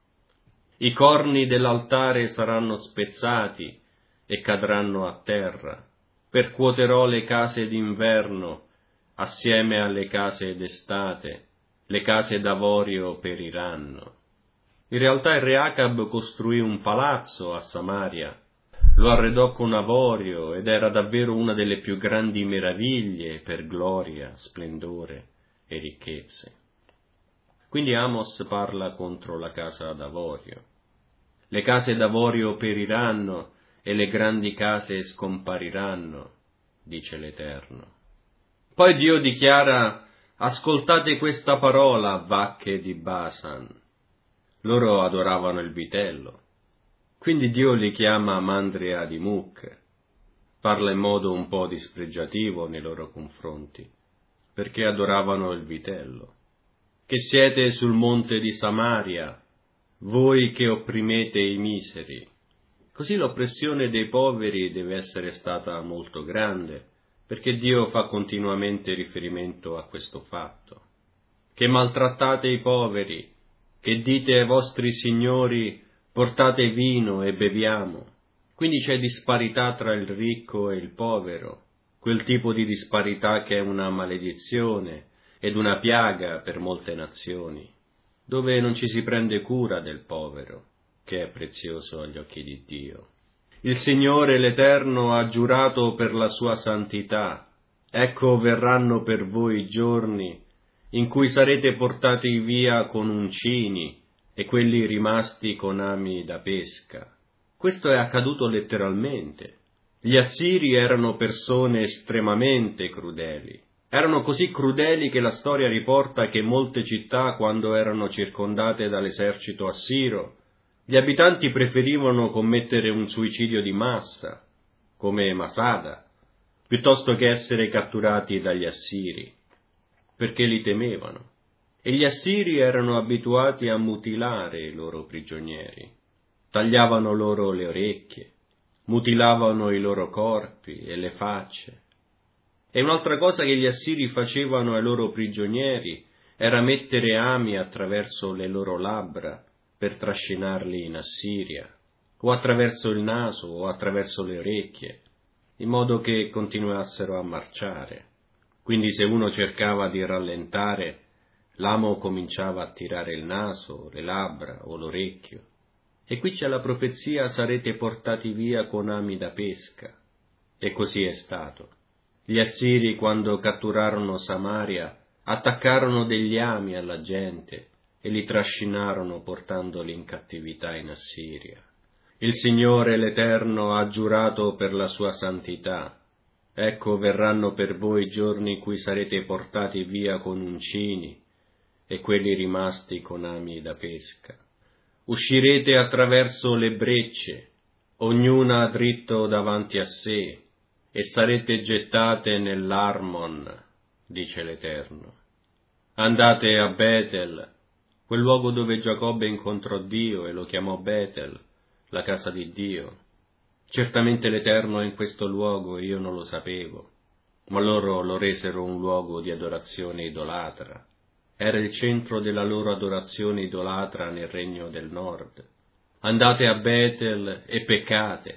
I corni dell'altare saranno spezzati e cadranno a terra. Percuoterò le case d'inverno assieme alle case d'estate, le case d'avorio periranno. In realtà il re Acab costruì un palazzo a Samaria, lo arredò con avorio ed era davvero una delle più grandi meraviglie per gloria, splendore e ricchezze. Quindi Amos parla contro la casa d'avorio. Le case d'avorio periranno e le grandi case scompariranno, dice l'Eterno. Poi Dio dichiara: ascoltate questa parola, vacche di Basan. Loro adoravano il vitello. Quindi Dio li chiama mandria di mucche. Parla in modo un po' dispregiativo nei loro confronti, perché adoravano il vitello. Che siete sul monte di Samaria, voi che opprimete i miseri. Così l'oppressione dei poveri deve essere stata molto grande, perché Dio fa continuamente riferimento a questo fatto. Che maltrattate i poveri, che dite ai vostri signori: portate vino e beviamo. Quindi c'è disparità tra il ricco e il povero, quel tipo di disparità che è una maledizione ed una piaga per molte nazioni, dove non ci si prende cura del povero, che è prezioso agli occhi di Dio. Il Signore l'Eterno ha giurato per la sua santità: ecco verranno per voi giorni in cui sarete portati via con uncini e quelli rimasti con ami da pesca. Questo è accaduto letteralmente. Gli Assiri erano persone estremamente crudeli. Erano così crudeli che la storia riporta che molte città, quando erano circondate dall'esercito assiro, gli abitanti preferivano commettere un suicidio di massa, come Masada, piuttosto che essere catturati dagli Assiri, perché li temevano. E gli Assiri erano abituati a mutilare i loro prigionieri. Tagliavano loro le orecchie, mutilavano i loro corpi e le facce. E un'altra cosa che gli Assiri facevano ai loro prigionieri era mettere ami attraverso le loro labbra per trascinarli in Assiria, o attraverso il naso o attraverso le orecchie, in modo che continuassero a marciare. Quindi se uno cercava di rallentare, l'amo cominciava a tirare il naso, le labbra o l'orecchio. E qui c'è la profezia: sarete portati via con ami da pesca. E così è stato. Gli Assiri, quando catturarono Samaria, attaccarono degli ami alla gente e li trascinarono portandoli in cattività in Assiria. Il Signore l'Eterno ha giurato per la sua santità: ecco, verranno per voi giorni in cui sarete portati via con uncini e quelli rimasti con ami da pesca. Uscirete attraverso le brecce, ognuna dritto davanti a sé, e sarete gettate nell'Armon, dice l'Eterno. Andate a Betel, quel luogo dove Giacobbe incontrò Dio e lo chiamò Betel, la casa di Dio. Certamente l'Eterno è in questo luogo e io non lo sapevo, ma loro lo resero un luogo di adorazione idolatra. Era il centro della loro adorazione idolatra nel regno del nord. Andate a Betel e peccate,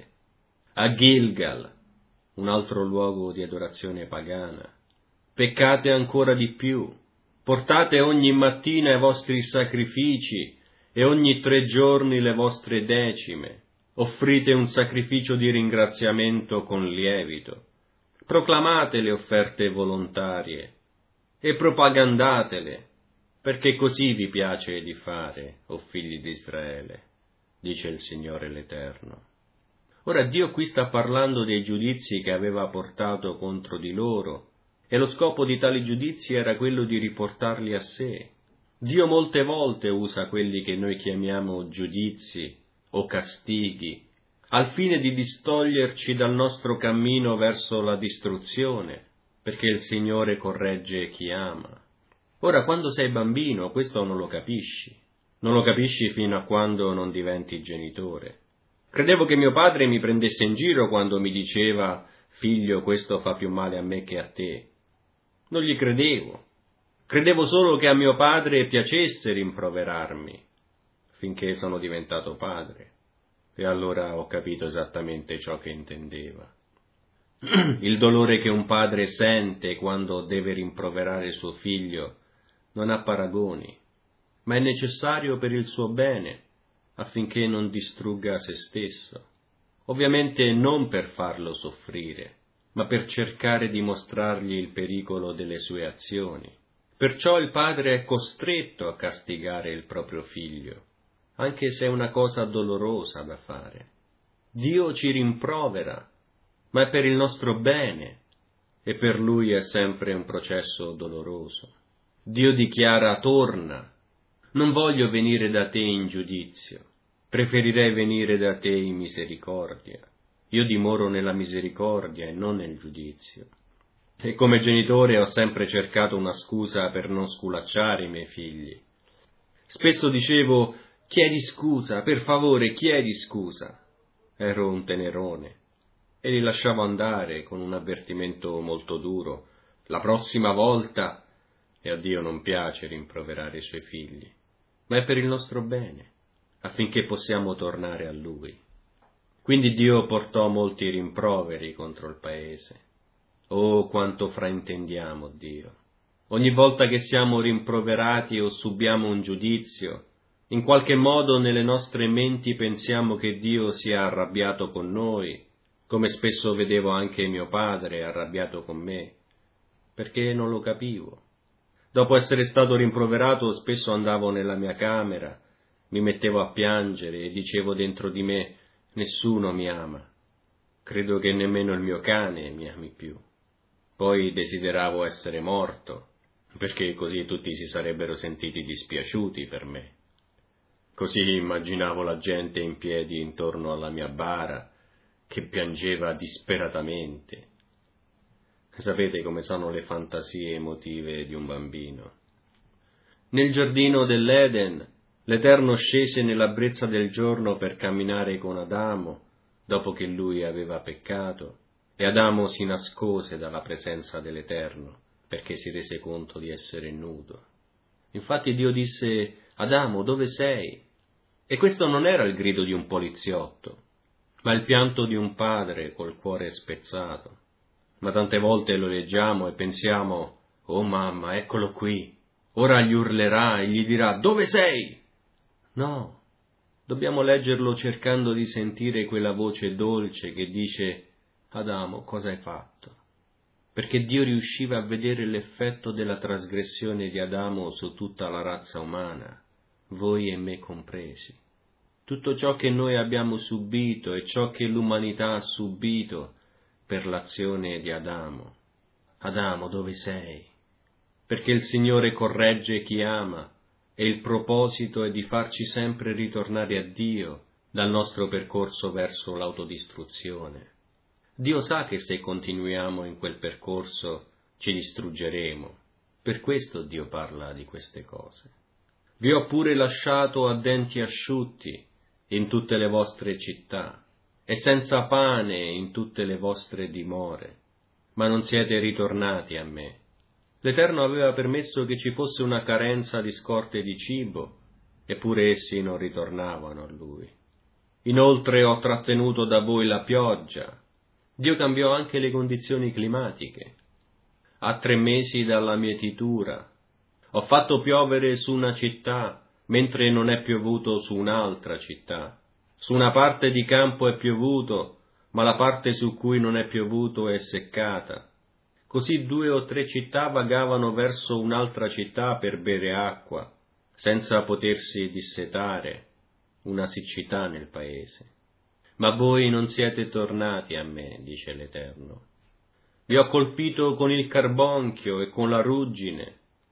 a Gilgal, un altro luogo di adorazione pagana. Peccate ancora di più, portate ogni mattina i vostri sacrifici e ogni 3 giorni le vostre decime, offrite un sacrificio di ringraziamento con lievito, proclamate le offerte volontarie e propagandatele, perché così vi piace di fare, o figli di Israele, dice il Signore l'Eterno. Ora Dio qui sta parlando dei giudizi che aveva portato contro di loro, e lo scopo di tali giudizi era quello di riportarli a sé. Dio molte volte usa quelli che noi chiamiamo giudizi o castighi, al fine di distoglierci dal nostro cammino verso la distruzione, perché il Signore corregge chi ama. Ora, quando sei bambino, questo non lo capisci. Non lo capisci fino a quando non diventi genitore. Credevo che mio padre mi prendesse in giro quando mi diceva: figlio, questo fa più male a me che a te. Non gli credevo. Credevo solo che a mio padre piacesse rimproverarmi, finché sono diventato padre. E allora ho capito esattamente ciò che intendeva. Il dolore che un padre sente quando deve rimproverare suo figlio non ha paragoni, ma è necessario per il suo bene, affinché non distrugga se stesso. Ovviamente non per farlo soffrire, ma per cercare di mostrargli il pericolo delle sue azioni. Perciò il padre è costretto a castigare il proprio figlio, anche se è una cosa dolorosa da fare. Dio ci rimprovera, ma è per il nostro bene, e per Lui è sempre un processo doloroso. Dio dichiara: torna, non voglio venire da te in giudizio, preferirei venire da te in misericordia. Io dimoro nella misericordia e non nel giudizio. E come genitore ho sempre cercato una scusa per non sculacciare i miei figli. Spesso dicevo: chiedi scusa, per favore, chiedi scusa. Ero un tenerone e li lasciavo andare con un avvertimento molto duro: la prossima volta. E a Dio non piace rimproverare i suoi figli, ma è per il nostro bene, affinché possiamo tornare a Lui. Quindi Dio portò molti rimproveri contro il paese. Oh, quanto fraintendiamo Dio! Ogni volta che siamo rimproverati o subiamo un giudizio, in qualche modo nelle nostre menti pensiamo che Dio sia arrabbiato con noi, come spesso vedevo anche mio padre arrabbiato con me, perché non lo capivo. Dopo essere stato rimproverato, spesso andavo nella mia camera, mi mettevo a piangere e dicevo dentro di me: nessuno mi ama. credo che nemmeno il mio cane mi ami più. Poi desideravo essere morto, perché così tutti si sarebbero sentiti dispiaciuti per me. Così immaginavo la gente in piedi intorno alla mia bara, che piangeva disperatamente. Sapete come sono le fantasie emotive di un bambino. Nel giardino dell'Eden, l'Eterno scese nella brezza del giorno per camminare con Adamo, dopo che lui aveva peccato, e Adamo si nascose dalla presenza dell'Eterno, perché si rese conto di essere nudo. Infatti Dio disse: Adamo, dove sei? E questo non era il grido di un poliziotto, ma il pianto di un padre col cuore spezzato. Ma tante volte lo leggiamo e pensiamo: oh mamma, eccolo qui, ora gli urlerà e gli dirà: dove sei? No, dobbiamo leggerlo cercando di sentire quella voce dolce che dice: Adamo, cosa hai fatto? Perché Dio riusciva a vedere l'effetto della trasgressione di Adamo su tutta la razza umana, voi e me compresi. Tutto ciò che noi abbiamo subito e ciò che l'umanità ha subito per l'azione di Adamo. Adamo, dove sei? Perché il Signore corregge chi ama, e il proposito è di farci sempre ritornare a Dio dal nostro percorso verso l'autodistruzione. Dio sa che se continuiamo in quel percorso ci distruggeremo. Per questo Dio parla di queste cose. Vi ho pure lasciato a denti asciutti in tutte le vostre città, e senza pane in tutte le vostre dimore, ma non siete ritornati a me. L'Eterno aveva permesso che ci fosse una carenza di scorte di cibo, eppure essi non ritornavano a Lui. Inoltre ho trattenuto da voi la pioggia. Dio cambiò anche le condizioni climatiche. A 3 mesi dalla mietitura ho fatto piovere su una città, mentre non è piovuto su un'altra città. Su una parte di campo è piovuto, ma la parte su cui non è piovuto è seccata. Così 2 o 3 città vagavano verso un'altra città per bere acqua, senza potersi dissetare, una siccità nel paese. Ma voi non siete tornati a me, dice l'Eterno. Vi ho colpito con il carbonchio e con la ruggine,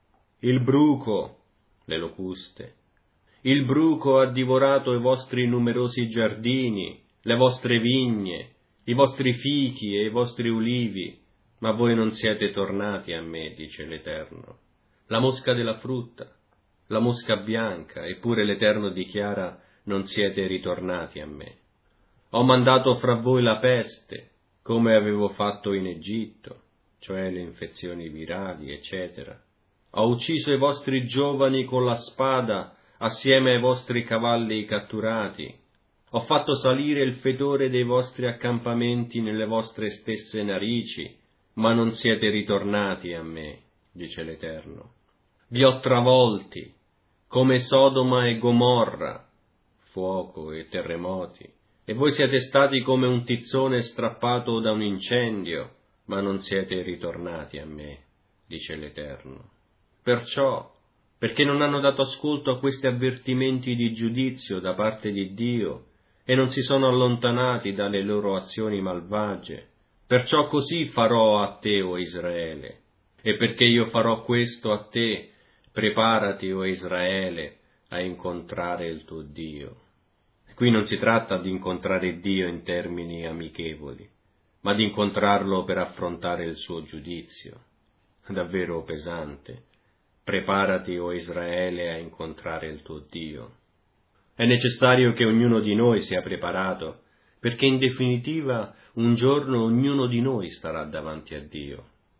il bruco, le locuste. Il bruco ha divorato i vostri numerosi giardini, le vostre vigne, i vostri fichi e i vostri ulivi, ma voi non siete tornati a me, dice l'Eterno. La mosca della frutta, la mosca bianca, eppure l'Eterno dichiara: non siete ritornati a me. Ho mandato fra voi la peste, come avevo fatto in Egitto, cioè le infezioni virali, eccetera. Ho ucciso i vostri giovani con la spada, assieme ai vostri cavalli catturati. Ho fatto salire il fetore dei vostri accampamenti nelle vostre stesse narici, ma non siete ritornati a me, dice l'Eterno. Vi ho travolti, come Sodoma e Gomorra, fuoco e terremoti, e voi siete stati come un tizzone strappato da un incendio, ma non siete ritornati a me, dice l'Eterno. Perciò, perché non hanno dato ascolto a questi avvertimenti di giudizio da parte di Dio e non si sono allontanati dalle loro azioni malvagie, perciò così farò a te, o Israele, e perché io farò questo a te, preparati, o Israele, a incontrare il tuo Dio. Qui non si tratta di incontrare Dio in termini amichevoli, ma di incontrarlo per affrontare il suo giudizio, davvero pesante. Preparati, o Israele, a incontrare il tuo Dio. È necessario che ognuno di noi sia preparato, perché in definitiva un giorno ognuno di noi starà davanti a Dio.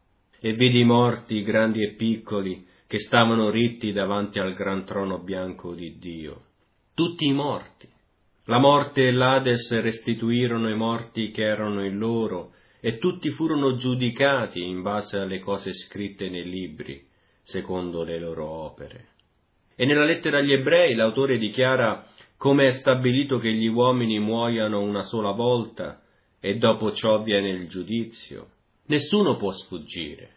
E vedi i morti, grandi e piccoli, che stavano ritti davanti al gran trono bianco di Dio. Tutti i morti. La morte e l'Ades restituirono i morti che erano in loro, e tutti furono giudicati in base alle cose scritte nei libri, secondo le loro opere. E nella lettera agli Ebrei l'autore dichiara come è stabilito che gli uomini muoiano una sola volta e dopo ciò viene il giudizio. Nessuno può sfuggire.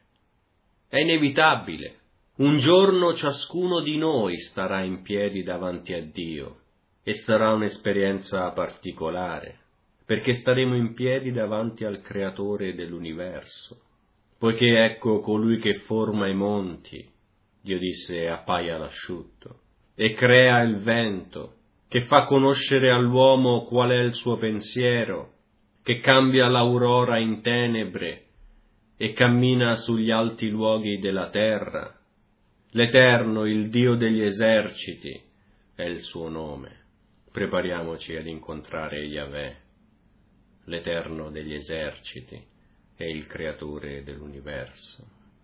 È inevitabile. Un giorno ciascuno di noi starà in piedi davanti a Dio e sarà un'esperienza particolare, perché staremo in piedi davanti al Creatore dell'universo. Poiché ecco colui che forma i monti, Dio disse appaia l'asciutto, e crea il vento, che fa conoscere all'uomo qual è il suo pensiero, che cambia l'aurora in tenebre e cammina sugli alti luoghi della terra. L'Eterno, il Dio degli eserciti, è il suo nome. Prepariamoci ad incontrare Yahweh. L'Eterno degli eserciti è il Creatore dell'universo.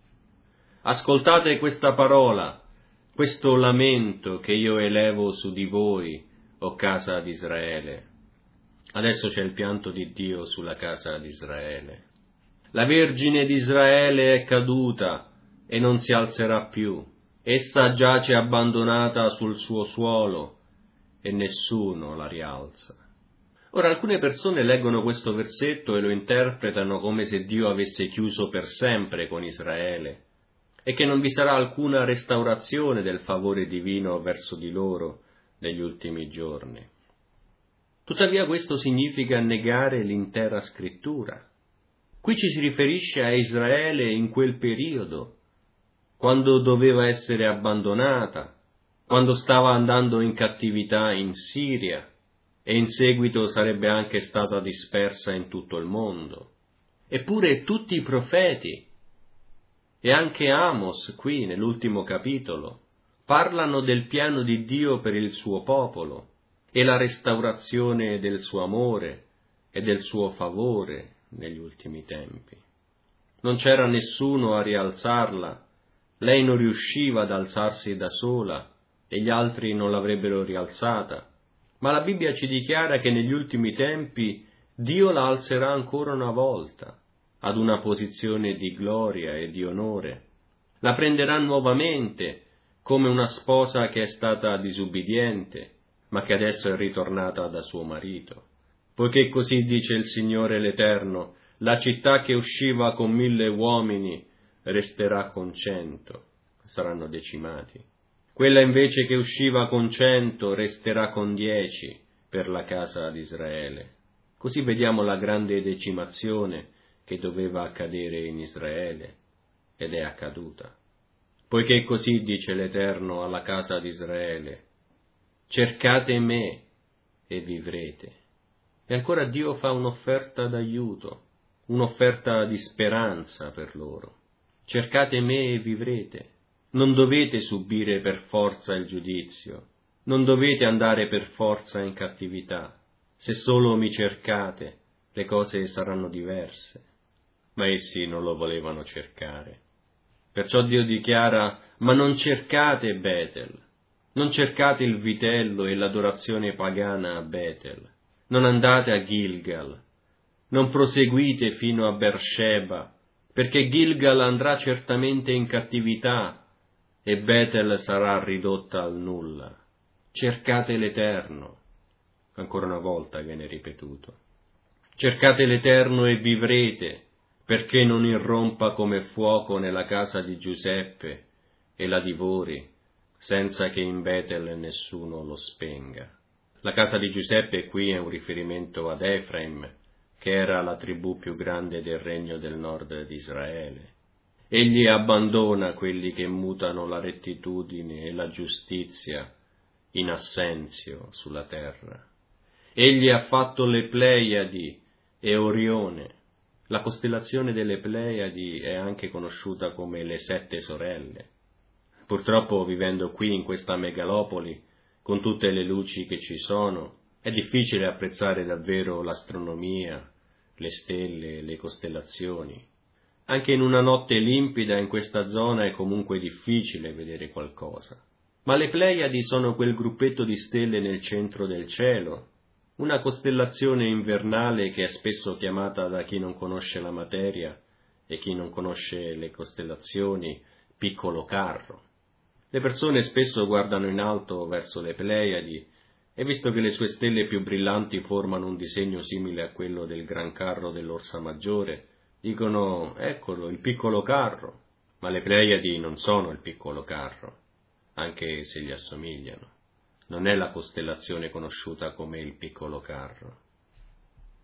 Ascoltate questa parola, questo lamento che io elevo su di voi, o casa di Israele. Adesso c'è il pianto di Dio sulla casa di Israele. La Vergine di Israele è caduta e non si alzerà più. Essa giace abbandonata sul suo suolo e nessuno la rialza. Ora, alcune persone leggono questo versetto e lo interpretano come se Dio avesse chiuso per sempre con Israele e che non vi sarà alcuna restaurazione del favore divino verso di loro negli ultimi giorni. Tuttavia questo significa negare l'intera scrittura. Qui ci si riferisce a Israele in quel periodo, quando doveva essere abbandonata, quando stava andando in cattività in Siria, e in seguito sarebbe anche stata dispersa in tutto il mondo. Eppure tutti i profeti, e anche Amos qui nell'ultimo capitolo, parlano del piano di Dio per il suo popolo e la restaurazione del suo amore e del suo favore negli ultimi tempi. Non c'era nessuno a rialzarla, lei non riusciva ad alzarsi da sola e gli altri non l'avrebbero rialzata. Ma la Bibbia ci dichiara che negli ultimi tempi Dio la alzerà ancora una volta ad una posizione di gloria e di onore. La prenderà nuovamente come una sposa che è stata disubbidiente, ma che adesso è ritornata da suo marito. Poiché così dice il Signore l'Eterno, la città che usciva con 1000 uomini resterà con 100, saranno decimati. Quella invece che usciva con 100 resterà con 10 per la casa di Israele. Così vediamo la grande decimazione che doveva accadere in Israele, ed è accaduta. Poiché così dice l'Eterno alla casa di Israele, cercate me e vivrete. E ancora Dio fa un'offerta d'aiuto, un'offerta di speranza per loro. Cercate me e vivrete. Non dovete subire per forza il giudizio, non dovete andare per forza in cattività. Se solo mi cercate, le cose saranno diverse. Ma essi non lo volevano cercare. Perciò Dio dichiara, ma non cercate Betel, non cercate il vitello e l'adorazione pagana a Betel, non andate a Gilgal, non proseguite fino a Beersheba, perché Gilgal andrà certamente in cattività, e Betel sarà ridotta al nulla. Cercate l'Eterno. Ancora una volta viene ripetuto. Cercate l'Eterno e vivrete, perché non irrompa come fuoco nella casa di Giuseppe e la divori, senza che in Betel nessuno lo spenga. La casa di Giuseppe qui è un riferimento ad Efraim, che era la tribù più grande del regno del nord di Israele. Egli abbandona quelli che mutano la rettitudine e la giustizia in assenzio sulla terra. Egli ha fatto le Pleiadi e Orione. La costellazione delle Pleiadi è anche conosciuta come le 7 sorelle. Purtroppo, vivendo qui in questa megalopoli, con tutte le luci che ci sono, è difficile apprezzare davvero l'astronomia, le stelle, le costellazioni. Anche in una notte limpida in questa zona è comunque difficile vedere qualcosa. Ma le Pleiadi sono quel gruppetto di stelle nel centro del cielo, una costellazione invernale che è spesso chiamata da chi non conosce la materia e chi non conosce le costellazioni piccolo carro. Le persone spesso guardano in alto verso le Pleiadi e visto che le sue stelle più brillanti formano un disegno simile a quello del gran carro dell'Orsa Maggiore, dicono, eccolo, il piccolo carro, ma le Pleiadi non sono il piccolo carro, anche se gli assomigliano. Non è la costellazione conosciuta come il piccolo carro.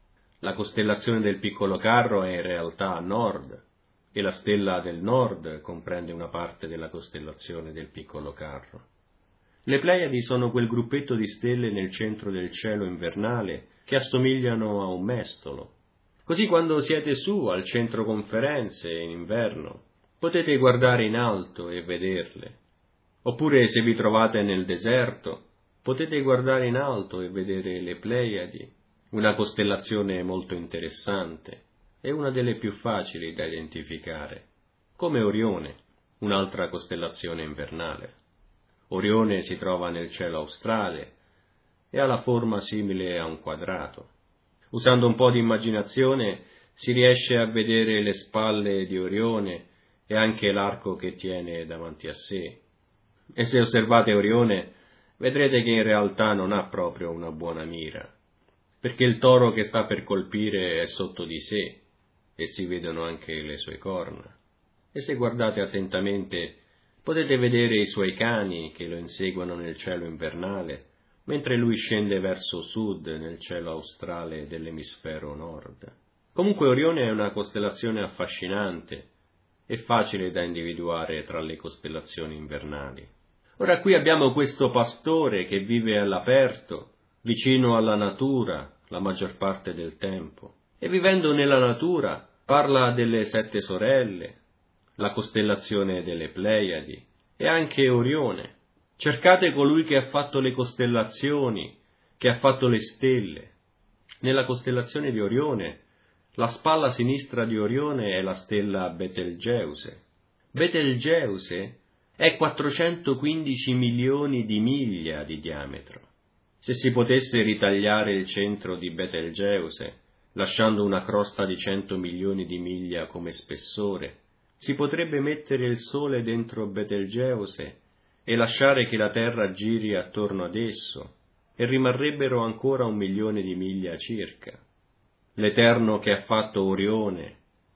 La costellazione del piccolo carro è in realtà a nord, e la stella del nord comprende una parte della costellazione del piccolo carro. Le Pleiadi sono quel gruppetto di stelle nel centro del cielo invernale che assomigliano a un mestolo. Così quando siete su al centro conferenze in inverno, potete guardare in alto e vederle. Oppure se vi trovate nel deserto, potete guardare in alto e vedere le Pleiadi, una costellazione molto interessante e una delle più facili da identificare, come Orione, un'altra costellazione invernale. Orione si trova nel cielo australe e ha la forma simile a un quadrato. Usando un po' di immaginazione si riesce a vedere le spalle di Orione e anche l'arco che tiene davanti a sé. E se osservate Orione, vedrete che in realtà non ha proprio una buona mira, perché il toro che sta per colpire è sotto di sé e si vedono anche le sue corna. E se guardate attentamente potete vedere i suoi cani che lo inseguono nel cielo invernale, mentre lui scende verso sud nel cielo australe dell'emisfero nord. Comunque Orione è una costellazione affascinante e facile da individuare tra le costellazioni invernali. Ora qui abbiamo questo pastore che vive all'aperto, vicino alla natura, la maggior parte del tempo, e vivendo nella natura parla delle 7 sorelle, la costellazione delle Pleiadi e anche Orione. Cercate colui che ha fatto le costellazioni, che ha fatto le stelle. Nella costellazione di Orione, la spalla sinistra di Orione è la stella Betelgeuse. Betelgeuse è 415 milioni di miglia di diametro. Se si potesse ritagliare il centro di Betelgeuse, lasciando una crosta di 100 milioni di miglia come spessore, si potrebbe mettere il Sole dentro Betelgeuse e lasciare che la Terra giri attorno ad esso, e rimarrebbero ancora 1 milione di miglia circa. L'Eterno che ha fatto Orione,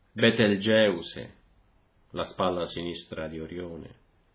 Betelgeuse, la spalla sinistra di Orione,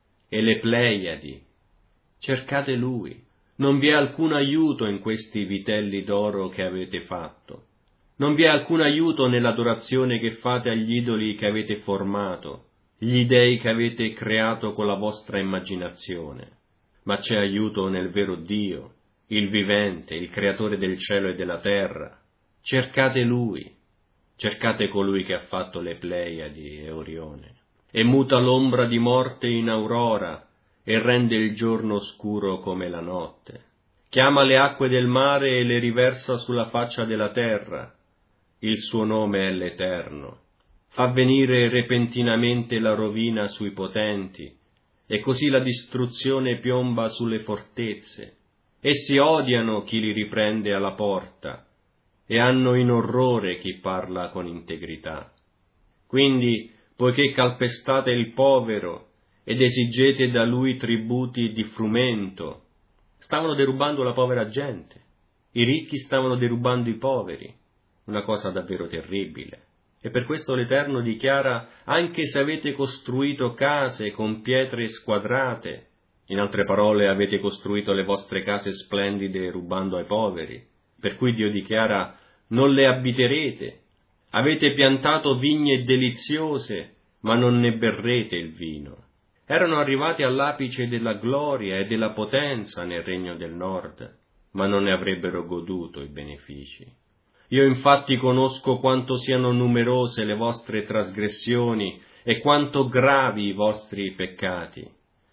e le Pleiadi, cercate Lui. Non vi è alcun aiuto in questi vitelli d'oro che avete fatto. Non vi è alcun aiuto nell'adorazione che fate agli idoli che avete formato, gli dei che avete creato con la vostra immaginazione. Ma c'è aiuto nel vero Dio, il vivente, il creatore del cielo e della terra. Cercate Lui. Cercate colui che ha fatto le Pleiadi e Orione. E muta l'ombra di morte in aurora, e rende il giorno scuro come la notte. Chiama le acque del mare e le riversa sulla faccia della terra. Il suo nome è l'Eterno. Fa venire repentinamente la rovina sui potenti, e così la distruzione piomba sulle fortezze. Essi odiano chi li riprende alla porta, e hanno in orrore chi parla con integrità. Quindi, poiché calpestate il povero, ed esigete da lui tributi di frumento. Stavano derubando la povera gente, i ricchi stavano derubando i poveri, una cosa davvero terribile. E per questo l'Eterno dichiara: anche se avete costruito case con pietre squadrate, in altre parole avete costruito le vostre case splendide rubando ai poveri, per cui Dio dichiara: non le abiterete, avete piantato vigne deliziose, ma non ne berrete il vino. Erano arrivati all'apice della gloria e della potenza nel regno del nord, ma non ne avrebbero goduto i benefici. Io infatti conosco quanto siano numerose le vostre trasgressioni e quanto gravi i vostri peccati.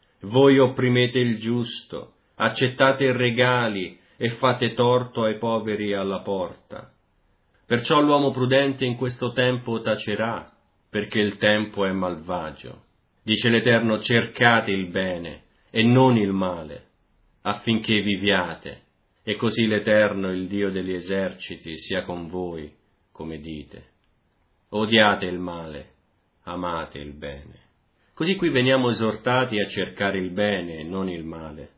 Voi opprimete il giusto, accettate regali e fate torto ai poveri alla porta. Perciò l'uomo prudente in questo tempo tacerà, perché il tempo è malvagio. Dice l'Eterno: cercate il bene e non il male, affinché viviate, e così l'Eterno, il Dio degli eserciti, sia con voi, come dite. Odiate il male, amate il bene. Così qui veniamo esortati a cercare il bene e non il male,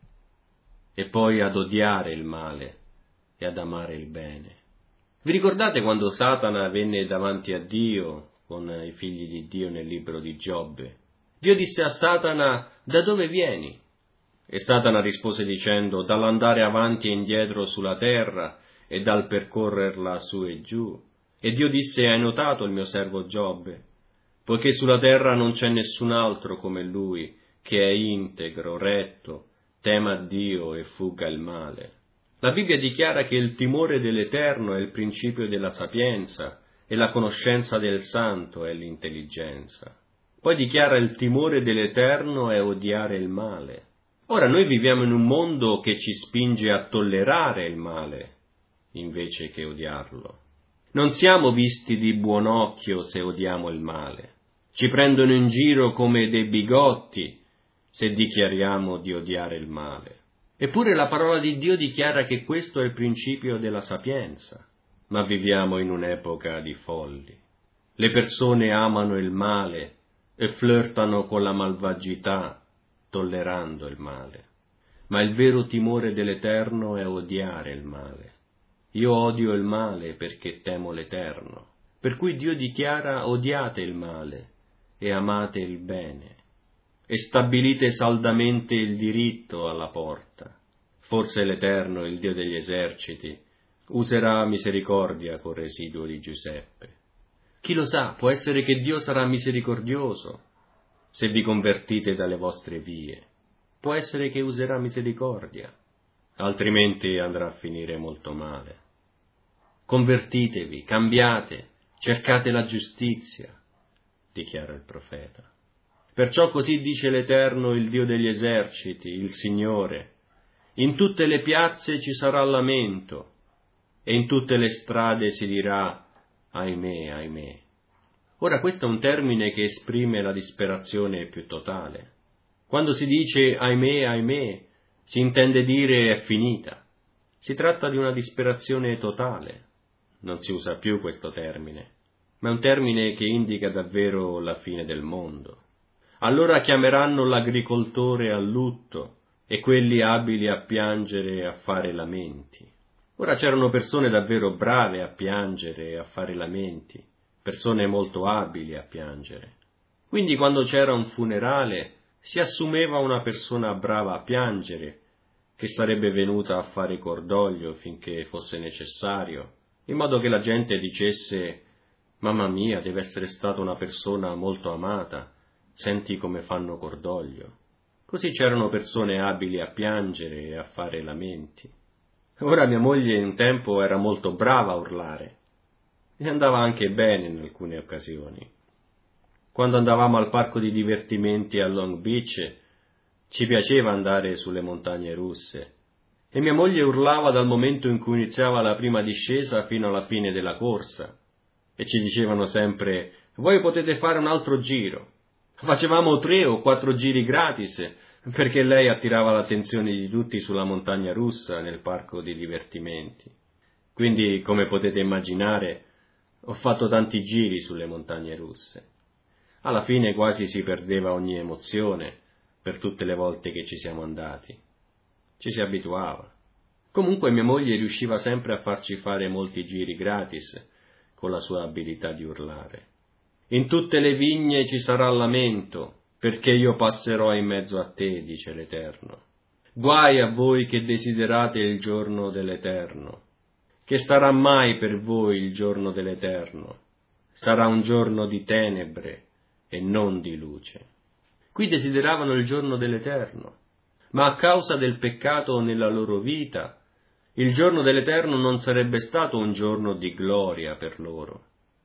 e poi ad odiare il male e ad amare il bene. Vi ricordate quando Satana venne davanti a Dio con i figli di Dio nel libro di Giobbe? Dio disse a Satana: da dove vieni? E Satana rispose dicendo: dall'andare avanti e indietro sulla terra e dal percorrerla su e giù. E Dio disse: hai notato il mio servo Giobbe? Poiché sulla terra non c'è nessun altro come lui, che è integro, retto, tema Dio e fugga il male. La Bibbia dichiara che il timore dell'Eterno è il principio della sapienza e la conoscenza del Santo è l'intelligenza. Poi dichiara il timore dell'Eterno è odiare il male. Ora noi viviamo in un mondo che ci spinge a tollerare il male invece che odiarlo. Non siamo visti di buon occhio se odiamo il male. Ci prendono in giro come dei bigotti se dichiariamo di odiare il male. Eppure la parola di Dio dichiara che questo è il principio della sapienza. Ma viviamo in un'epoca di folli. Le persone amano il male e flirtano con la malvagità, tollerando il male. Ma il vero timore dell'Eterno è odiare il male. Io odio il male perché temo l'Eterno. Per cui Dio dichiara: odiate il male e amate il bene, e stabilite saldamente il diritto alla porta. Forse l'Eterno, il Dio degli eserciti, userà misericordia col residuo di Giuseppe. Chi lo sa, può essere che Dio sarà misericordioso se vi convertite dalle vostre vie. Può essere che userà misericordia, altrimenti andrà a finire molto male. Convertitevi, cambiate, cercate la giustizia, dichiara il profeta. Perciò così dice l'Eterno, il Dio degli eserciti, il Signore: in tutte le piazze ci sarà lamento, e in tutte le strade si dirà: ahimè, ahimè. Ora questo è un termine che esprime la disperazione più totale. Quando si dice ahimè, ahimè, si intende dire è finita. Si tratta di una disperazione totale. Non si usa più questo termine, ma è un termine che indica davvero la fine del mondo. Allora chiameranno l'agricoltore al lutto e quelli abili a piangere e a fare lamenti. Ora c'erano persone davvero brave a piangere e a fare lamenti, persone molto abili a piangere. Quindi quando c'era un funerale si assumeva una persona brava a piangere, che sarebbe venuta a fare cordoglio finché fosse necessario, in modo che la gente dicesse: mamma mia, deve essere stata una persona molto amata, senti come fanno cordoglio. Così c'erano persone abili a piangere e a fare lamenti. Ora mia moglie un tempo era molto brava a urlare, e andava anche bene in alcune occasioni. Quando andavamo al parco di divertimenti a Long Beach, ci piaceva andare sulle montagne russe, e mia moglie urlava dal momento in cui iniziava la prima discesa fino alla fine della corsa, e ci dicevano sempre: voi potete fare un altro giro. Facevamo 3 o 4 giri gratis, perché lei attirava l'attenzione di tutti sulla montagna russa nel parco di divertimenti. Quindi, come potete immaginare, ho fatto tanti giri sulle montagne russe. Alla fine quasi si perdeva ogni emozione per tutte le volte che ci siamo andati. Ci si abituava. Comunque mia moglie riusciva sempre a farci fare molti giri gratis con la sua abilità di urlare. In tutte le vigne ci sarà lamento, perché io passerò in mezzo a te, dice l'Eterno. Guai a voi che desiderate il giorno dell'Eterno. Che sarà mai per voi il giorno dell'Eterno? Sarà un giorno di tenebre e non di luce. Qui desideravano il giorno dell'Eterno, ma a causa del peccato nella loro vita, il giorno dell'Eterno non sarebbe stato un giorno di gloria per loro.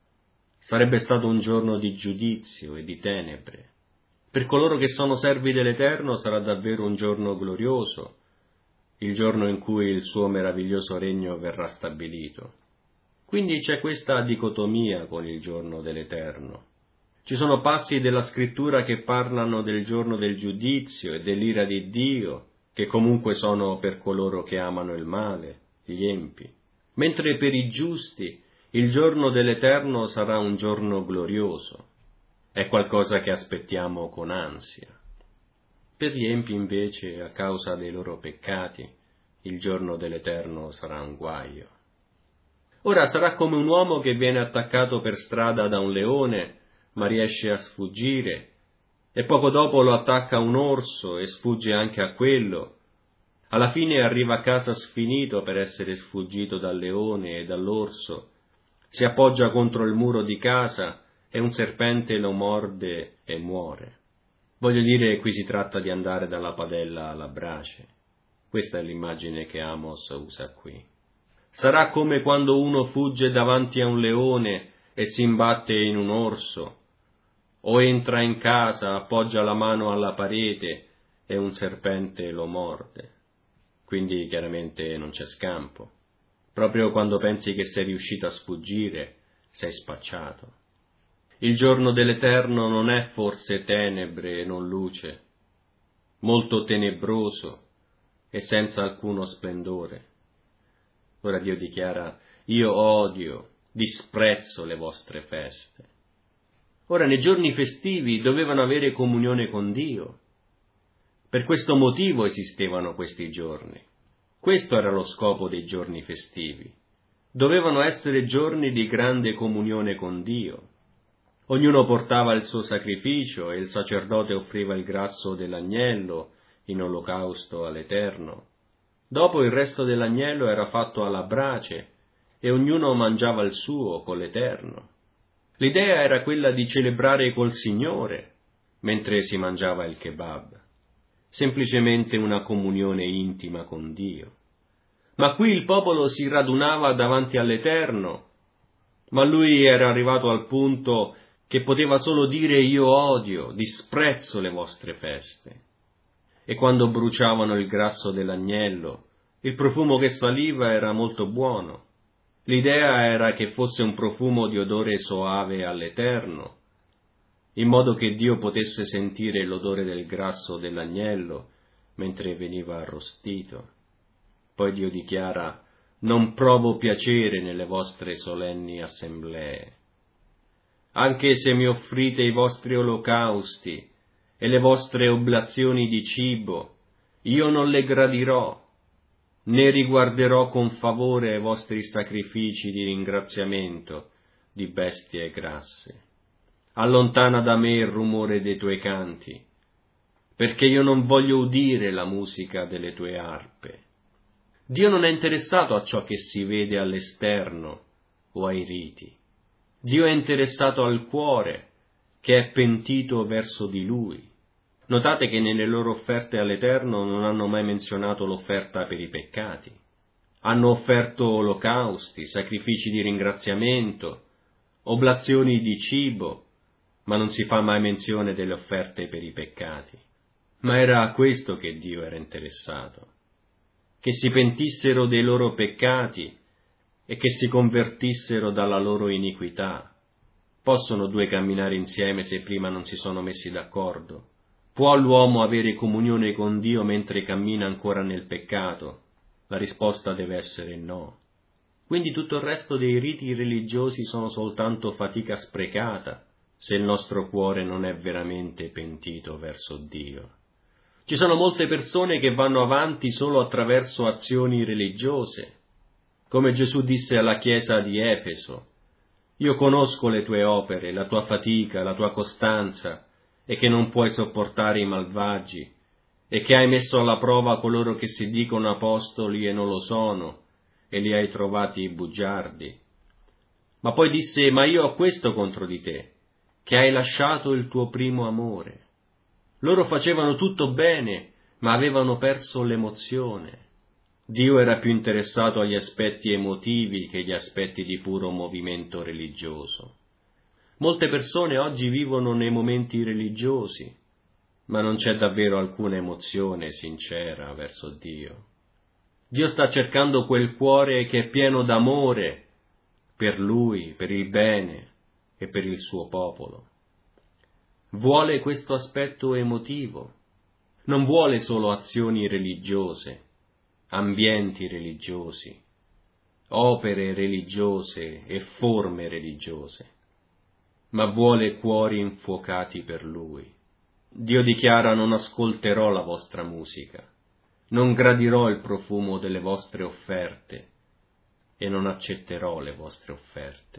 Sarebbe stato un giorno di giudizio e di tenebre. Per coloro che sono servi dell'Eterno sarà davvero un giorno glorioso, il giorno in cui il suo meraviglioso regno verrà stabilito. Quindi c'è questa dicotomia con il giorno dell'Eterno. Ci sono passi della Scrittura che parlano del giorno del giudizio e dell'ira di Dio, che comunque sono per coloro che amano il male, gli empi, mentre per i giusti il giorno dell'Eterno sarà un giorno glorioso. È qualcosa che aspettiamo con ansia. Per gli empi invece, a causa dei loro peccati, il giorno dell'Eterno sarà un guaio. Ora sarà come un uomo che viene attaccato per strada da un leone, ma riesce a sfuggire, e poco dopo lo attacca un orso e sfugge anche a quello. Alla fine arriva a casa sfinito per essere sfuggito dal leone e dall'orso, si appoggia contro il muro di casa e un serpente lo morde e muore. Voglio dire, qui si tratta di andare dalla padella alla brace. Questa è l'immagine che Amos usa qui. Sarà come quando uno fugge davanti a un leone e si imbatte in un orso, o entra in casa, appoggia la mano alla parete e un serpente lo morde. Quindi chiaramente non c'è scampo. Proprio quando pensi che sei riuscito a sfuggire, sei spacciato. Il giorno dell'Eterno non è forse tenebre e non luce, molto tenebroso e senza alcuno splendore. Ora Dio dichiara: io odio, disprezzo le vostre feste. Ora nei giorni festivi dovevano avere comunione con Dio. Per questo motivo esistevano questi giorni. Questo era lo scopo dei giorni festivi. Dovevano essere giorni di grande comunione con Dio. Ognuno portava il suo sacrificio e il sacerdote offriva il grasso dell'agnello in olocausto all'Eterno. Dopo il resto dell'agnello era fatto alla brace e ognuno mangiava il suo con l'Eterno. L'idea era quella di celebrare col Signore mentre si mangiava il kebab, semplicemente una comunione intima con Dio. Ma qui il popolo si radunava davanti all'Eterno, ma lui era arrivato al punto che poteva solo dire: io odio, disprezzo le vostre feste. E quando bruciavano il grasso dell'agnello, il profumo che saliva era molto buono. L'idea era che fosse un profumo di odore soave all'Eterno, in modo che Dio potesse sentire l'odore del grasso dell'agnello mentre veniva arrostito. Poi Dio dichiara: non provo piacere nelle vostre solenni assemblee. Anche se mi offrite i vostri olocausti e le vostre oblazioni di cibo, io non le gradirò, né riguarderò con favore i vostri sacrifici di ringraziamento di bestie grasse. Allontana da me il rumore dei tuoi canti, perché io non voglio udire la musica delle tue arpe. Dio non è interessato a ciò che si vede all'esterno o ai riti. Dio è interessato al cuore, che è pentito verso di Lui. Notate che nelle loro offerte all'Eterno non hanno mai menzionato l'offerta per i peccati. Hanno offerto olocausti, sacrifici di ringraziamento, oblazioni di cibo, ma non si fa mai menzione delle offerte per i peccati. Ma era a questo che Dio era interessato, che si pentissero dei loro peccati e che si convertissero dalla loro iniquità. Possono due camminare insieme se prima non si sono messi d'accordo? Può l'uomo avere comunione con Dio mentre cammina ancora nel peccato? La risposta deve essere no. Quindi tutto il resto dei riti religiosi sono soltanto fatica sprecata se il nostro cuore non è veramente pentito verso Dio. Ci sono molte persone che vanno avanti solo attraverso azioni religiose, come Gesù disse alla chiesa di Efeso: io conosco le tue opere, la tua fatica, la tua costanza, e che non puoi sopportare i malvagi, e che hai messo alla prova coloro che si dicono apostoli e non lo sono, e li hai trovati bugiardi. Ma poi disse: ma io ho questo contro di te, che hai lasciato il tuo primo amore. Loro facevano tutto bene, ma avevano perso l'emozione. Dio era più interessato agli aspetti emotivi che agli aspetti di puro movimento religioso. Molte persone oggi vivono nei momenti religiosi, ma non c'è davvero alcuna emozione sincera verso Dio. Dio sta cercando quel cuore che è pieno d'amore per Lui, per il bene e per il suo popolo. Vuole questo aspetto emotivo, non vuole solo azioni religiose, ambienti religiosi, opere religiose e forme religiose, ma vuole cuori infuocati per Lui. Dio dichiara: non ascolterò la vostra musica, non gradirò il profumo delle vostre offerte e non accetterò le vostre offerte.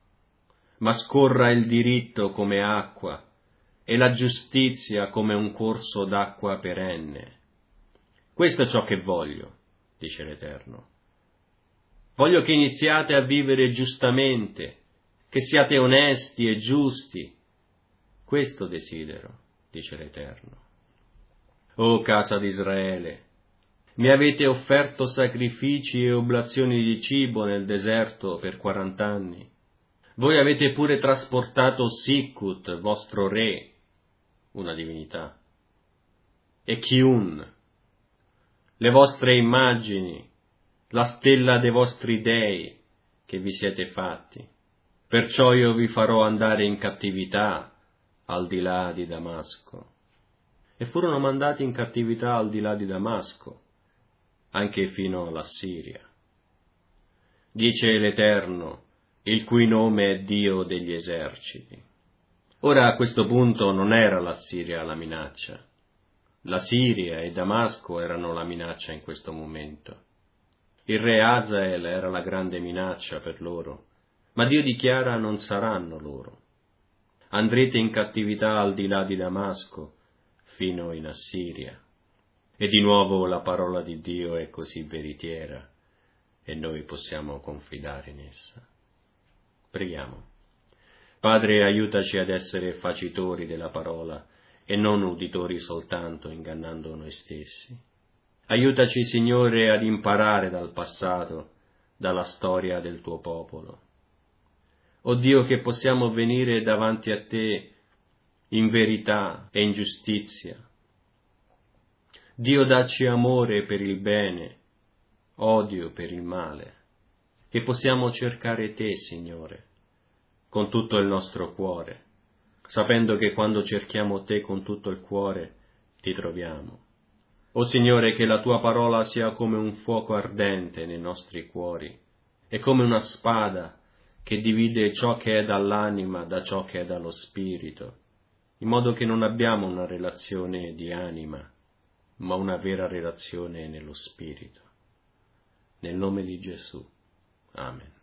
Ma scorra il diritto come acqua e la giustizia come un corso d'acqua perenne. Questo è ciò che voglio, dice l'Eterno. Voglio che iniziate a vivere giustamente, che siate onesti e giusti. Questo desidero, dice l'Eterno. O casa di Israele, mi avete offerto sacrifici e oblazioni di cibo nel deserto per 40 anni. Voi avete pure trasportato Sicut, vostro re, una divinità, e Chiun, le vostre immagini, la stella dei vostri dei che vi siete fatti. Perciò io vi farò andare in cattività al di là di Damasco. E furono mandati in cattività al di là di Damasco, anche fino all'Assiria. Dice l'Eterno, il cui nome è Dio degli eserciti. Ora a questo punto non era l'Assiria la minaccia. La Siria e Damasco erano la minaccia in questo momento. Il re Azael era la grande minaccia per loro, ma Dio dichiara non saranno loro. Andrete in cattività al di là di Damasco, fino in Assiria. E di nuovo la parola di Dio è così veritiera, e noi possiamo confidare in essa. Preghiamo. Padre, aiutaci ad essere facitori della parola e non uditori soltanto, ingannando noi stessi. Aiutaci, Signore, ad imparare dal passato, dalla storia del tuo popolo. O Dio, che possiamo venire davanti a te in verità e in giustizia. Dio, dacci amore per il bene, odio per il male, che possiamo cercare te, Signore, con tutto il nostro cuore, sapendo che quando cerchiamo te con tutto il cuore ti troviamo. O Signore, che la tua parola sia come un fuoco ardente nei nostri cuori e come una spada che divide ciò che è dall'anima da ciò che è dallo spirito, in modo che non abbiamo una relazione di anima, ma una vera relazione nello spirito. Nel nome di Gesù. Amen.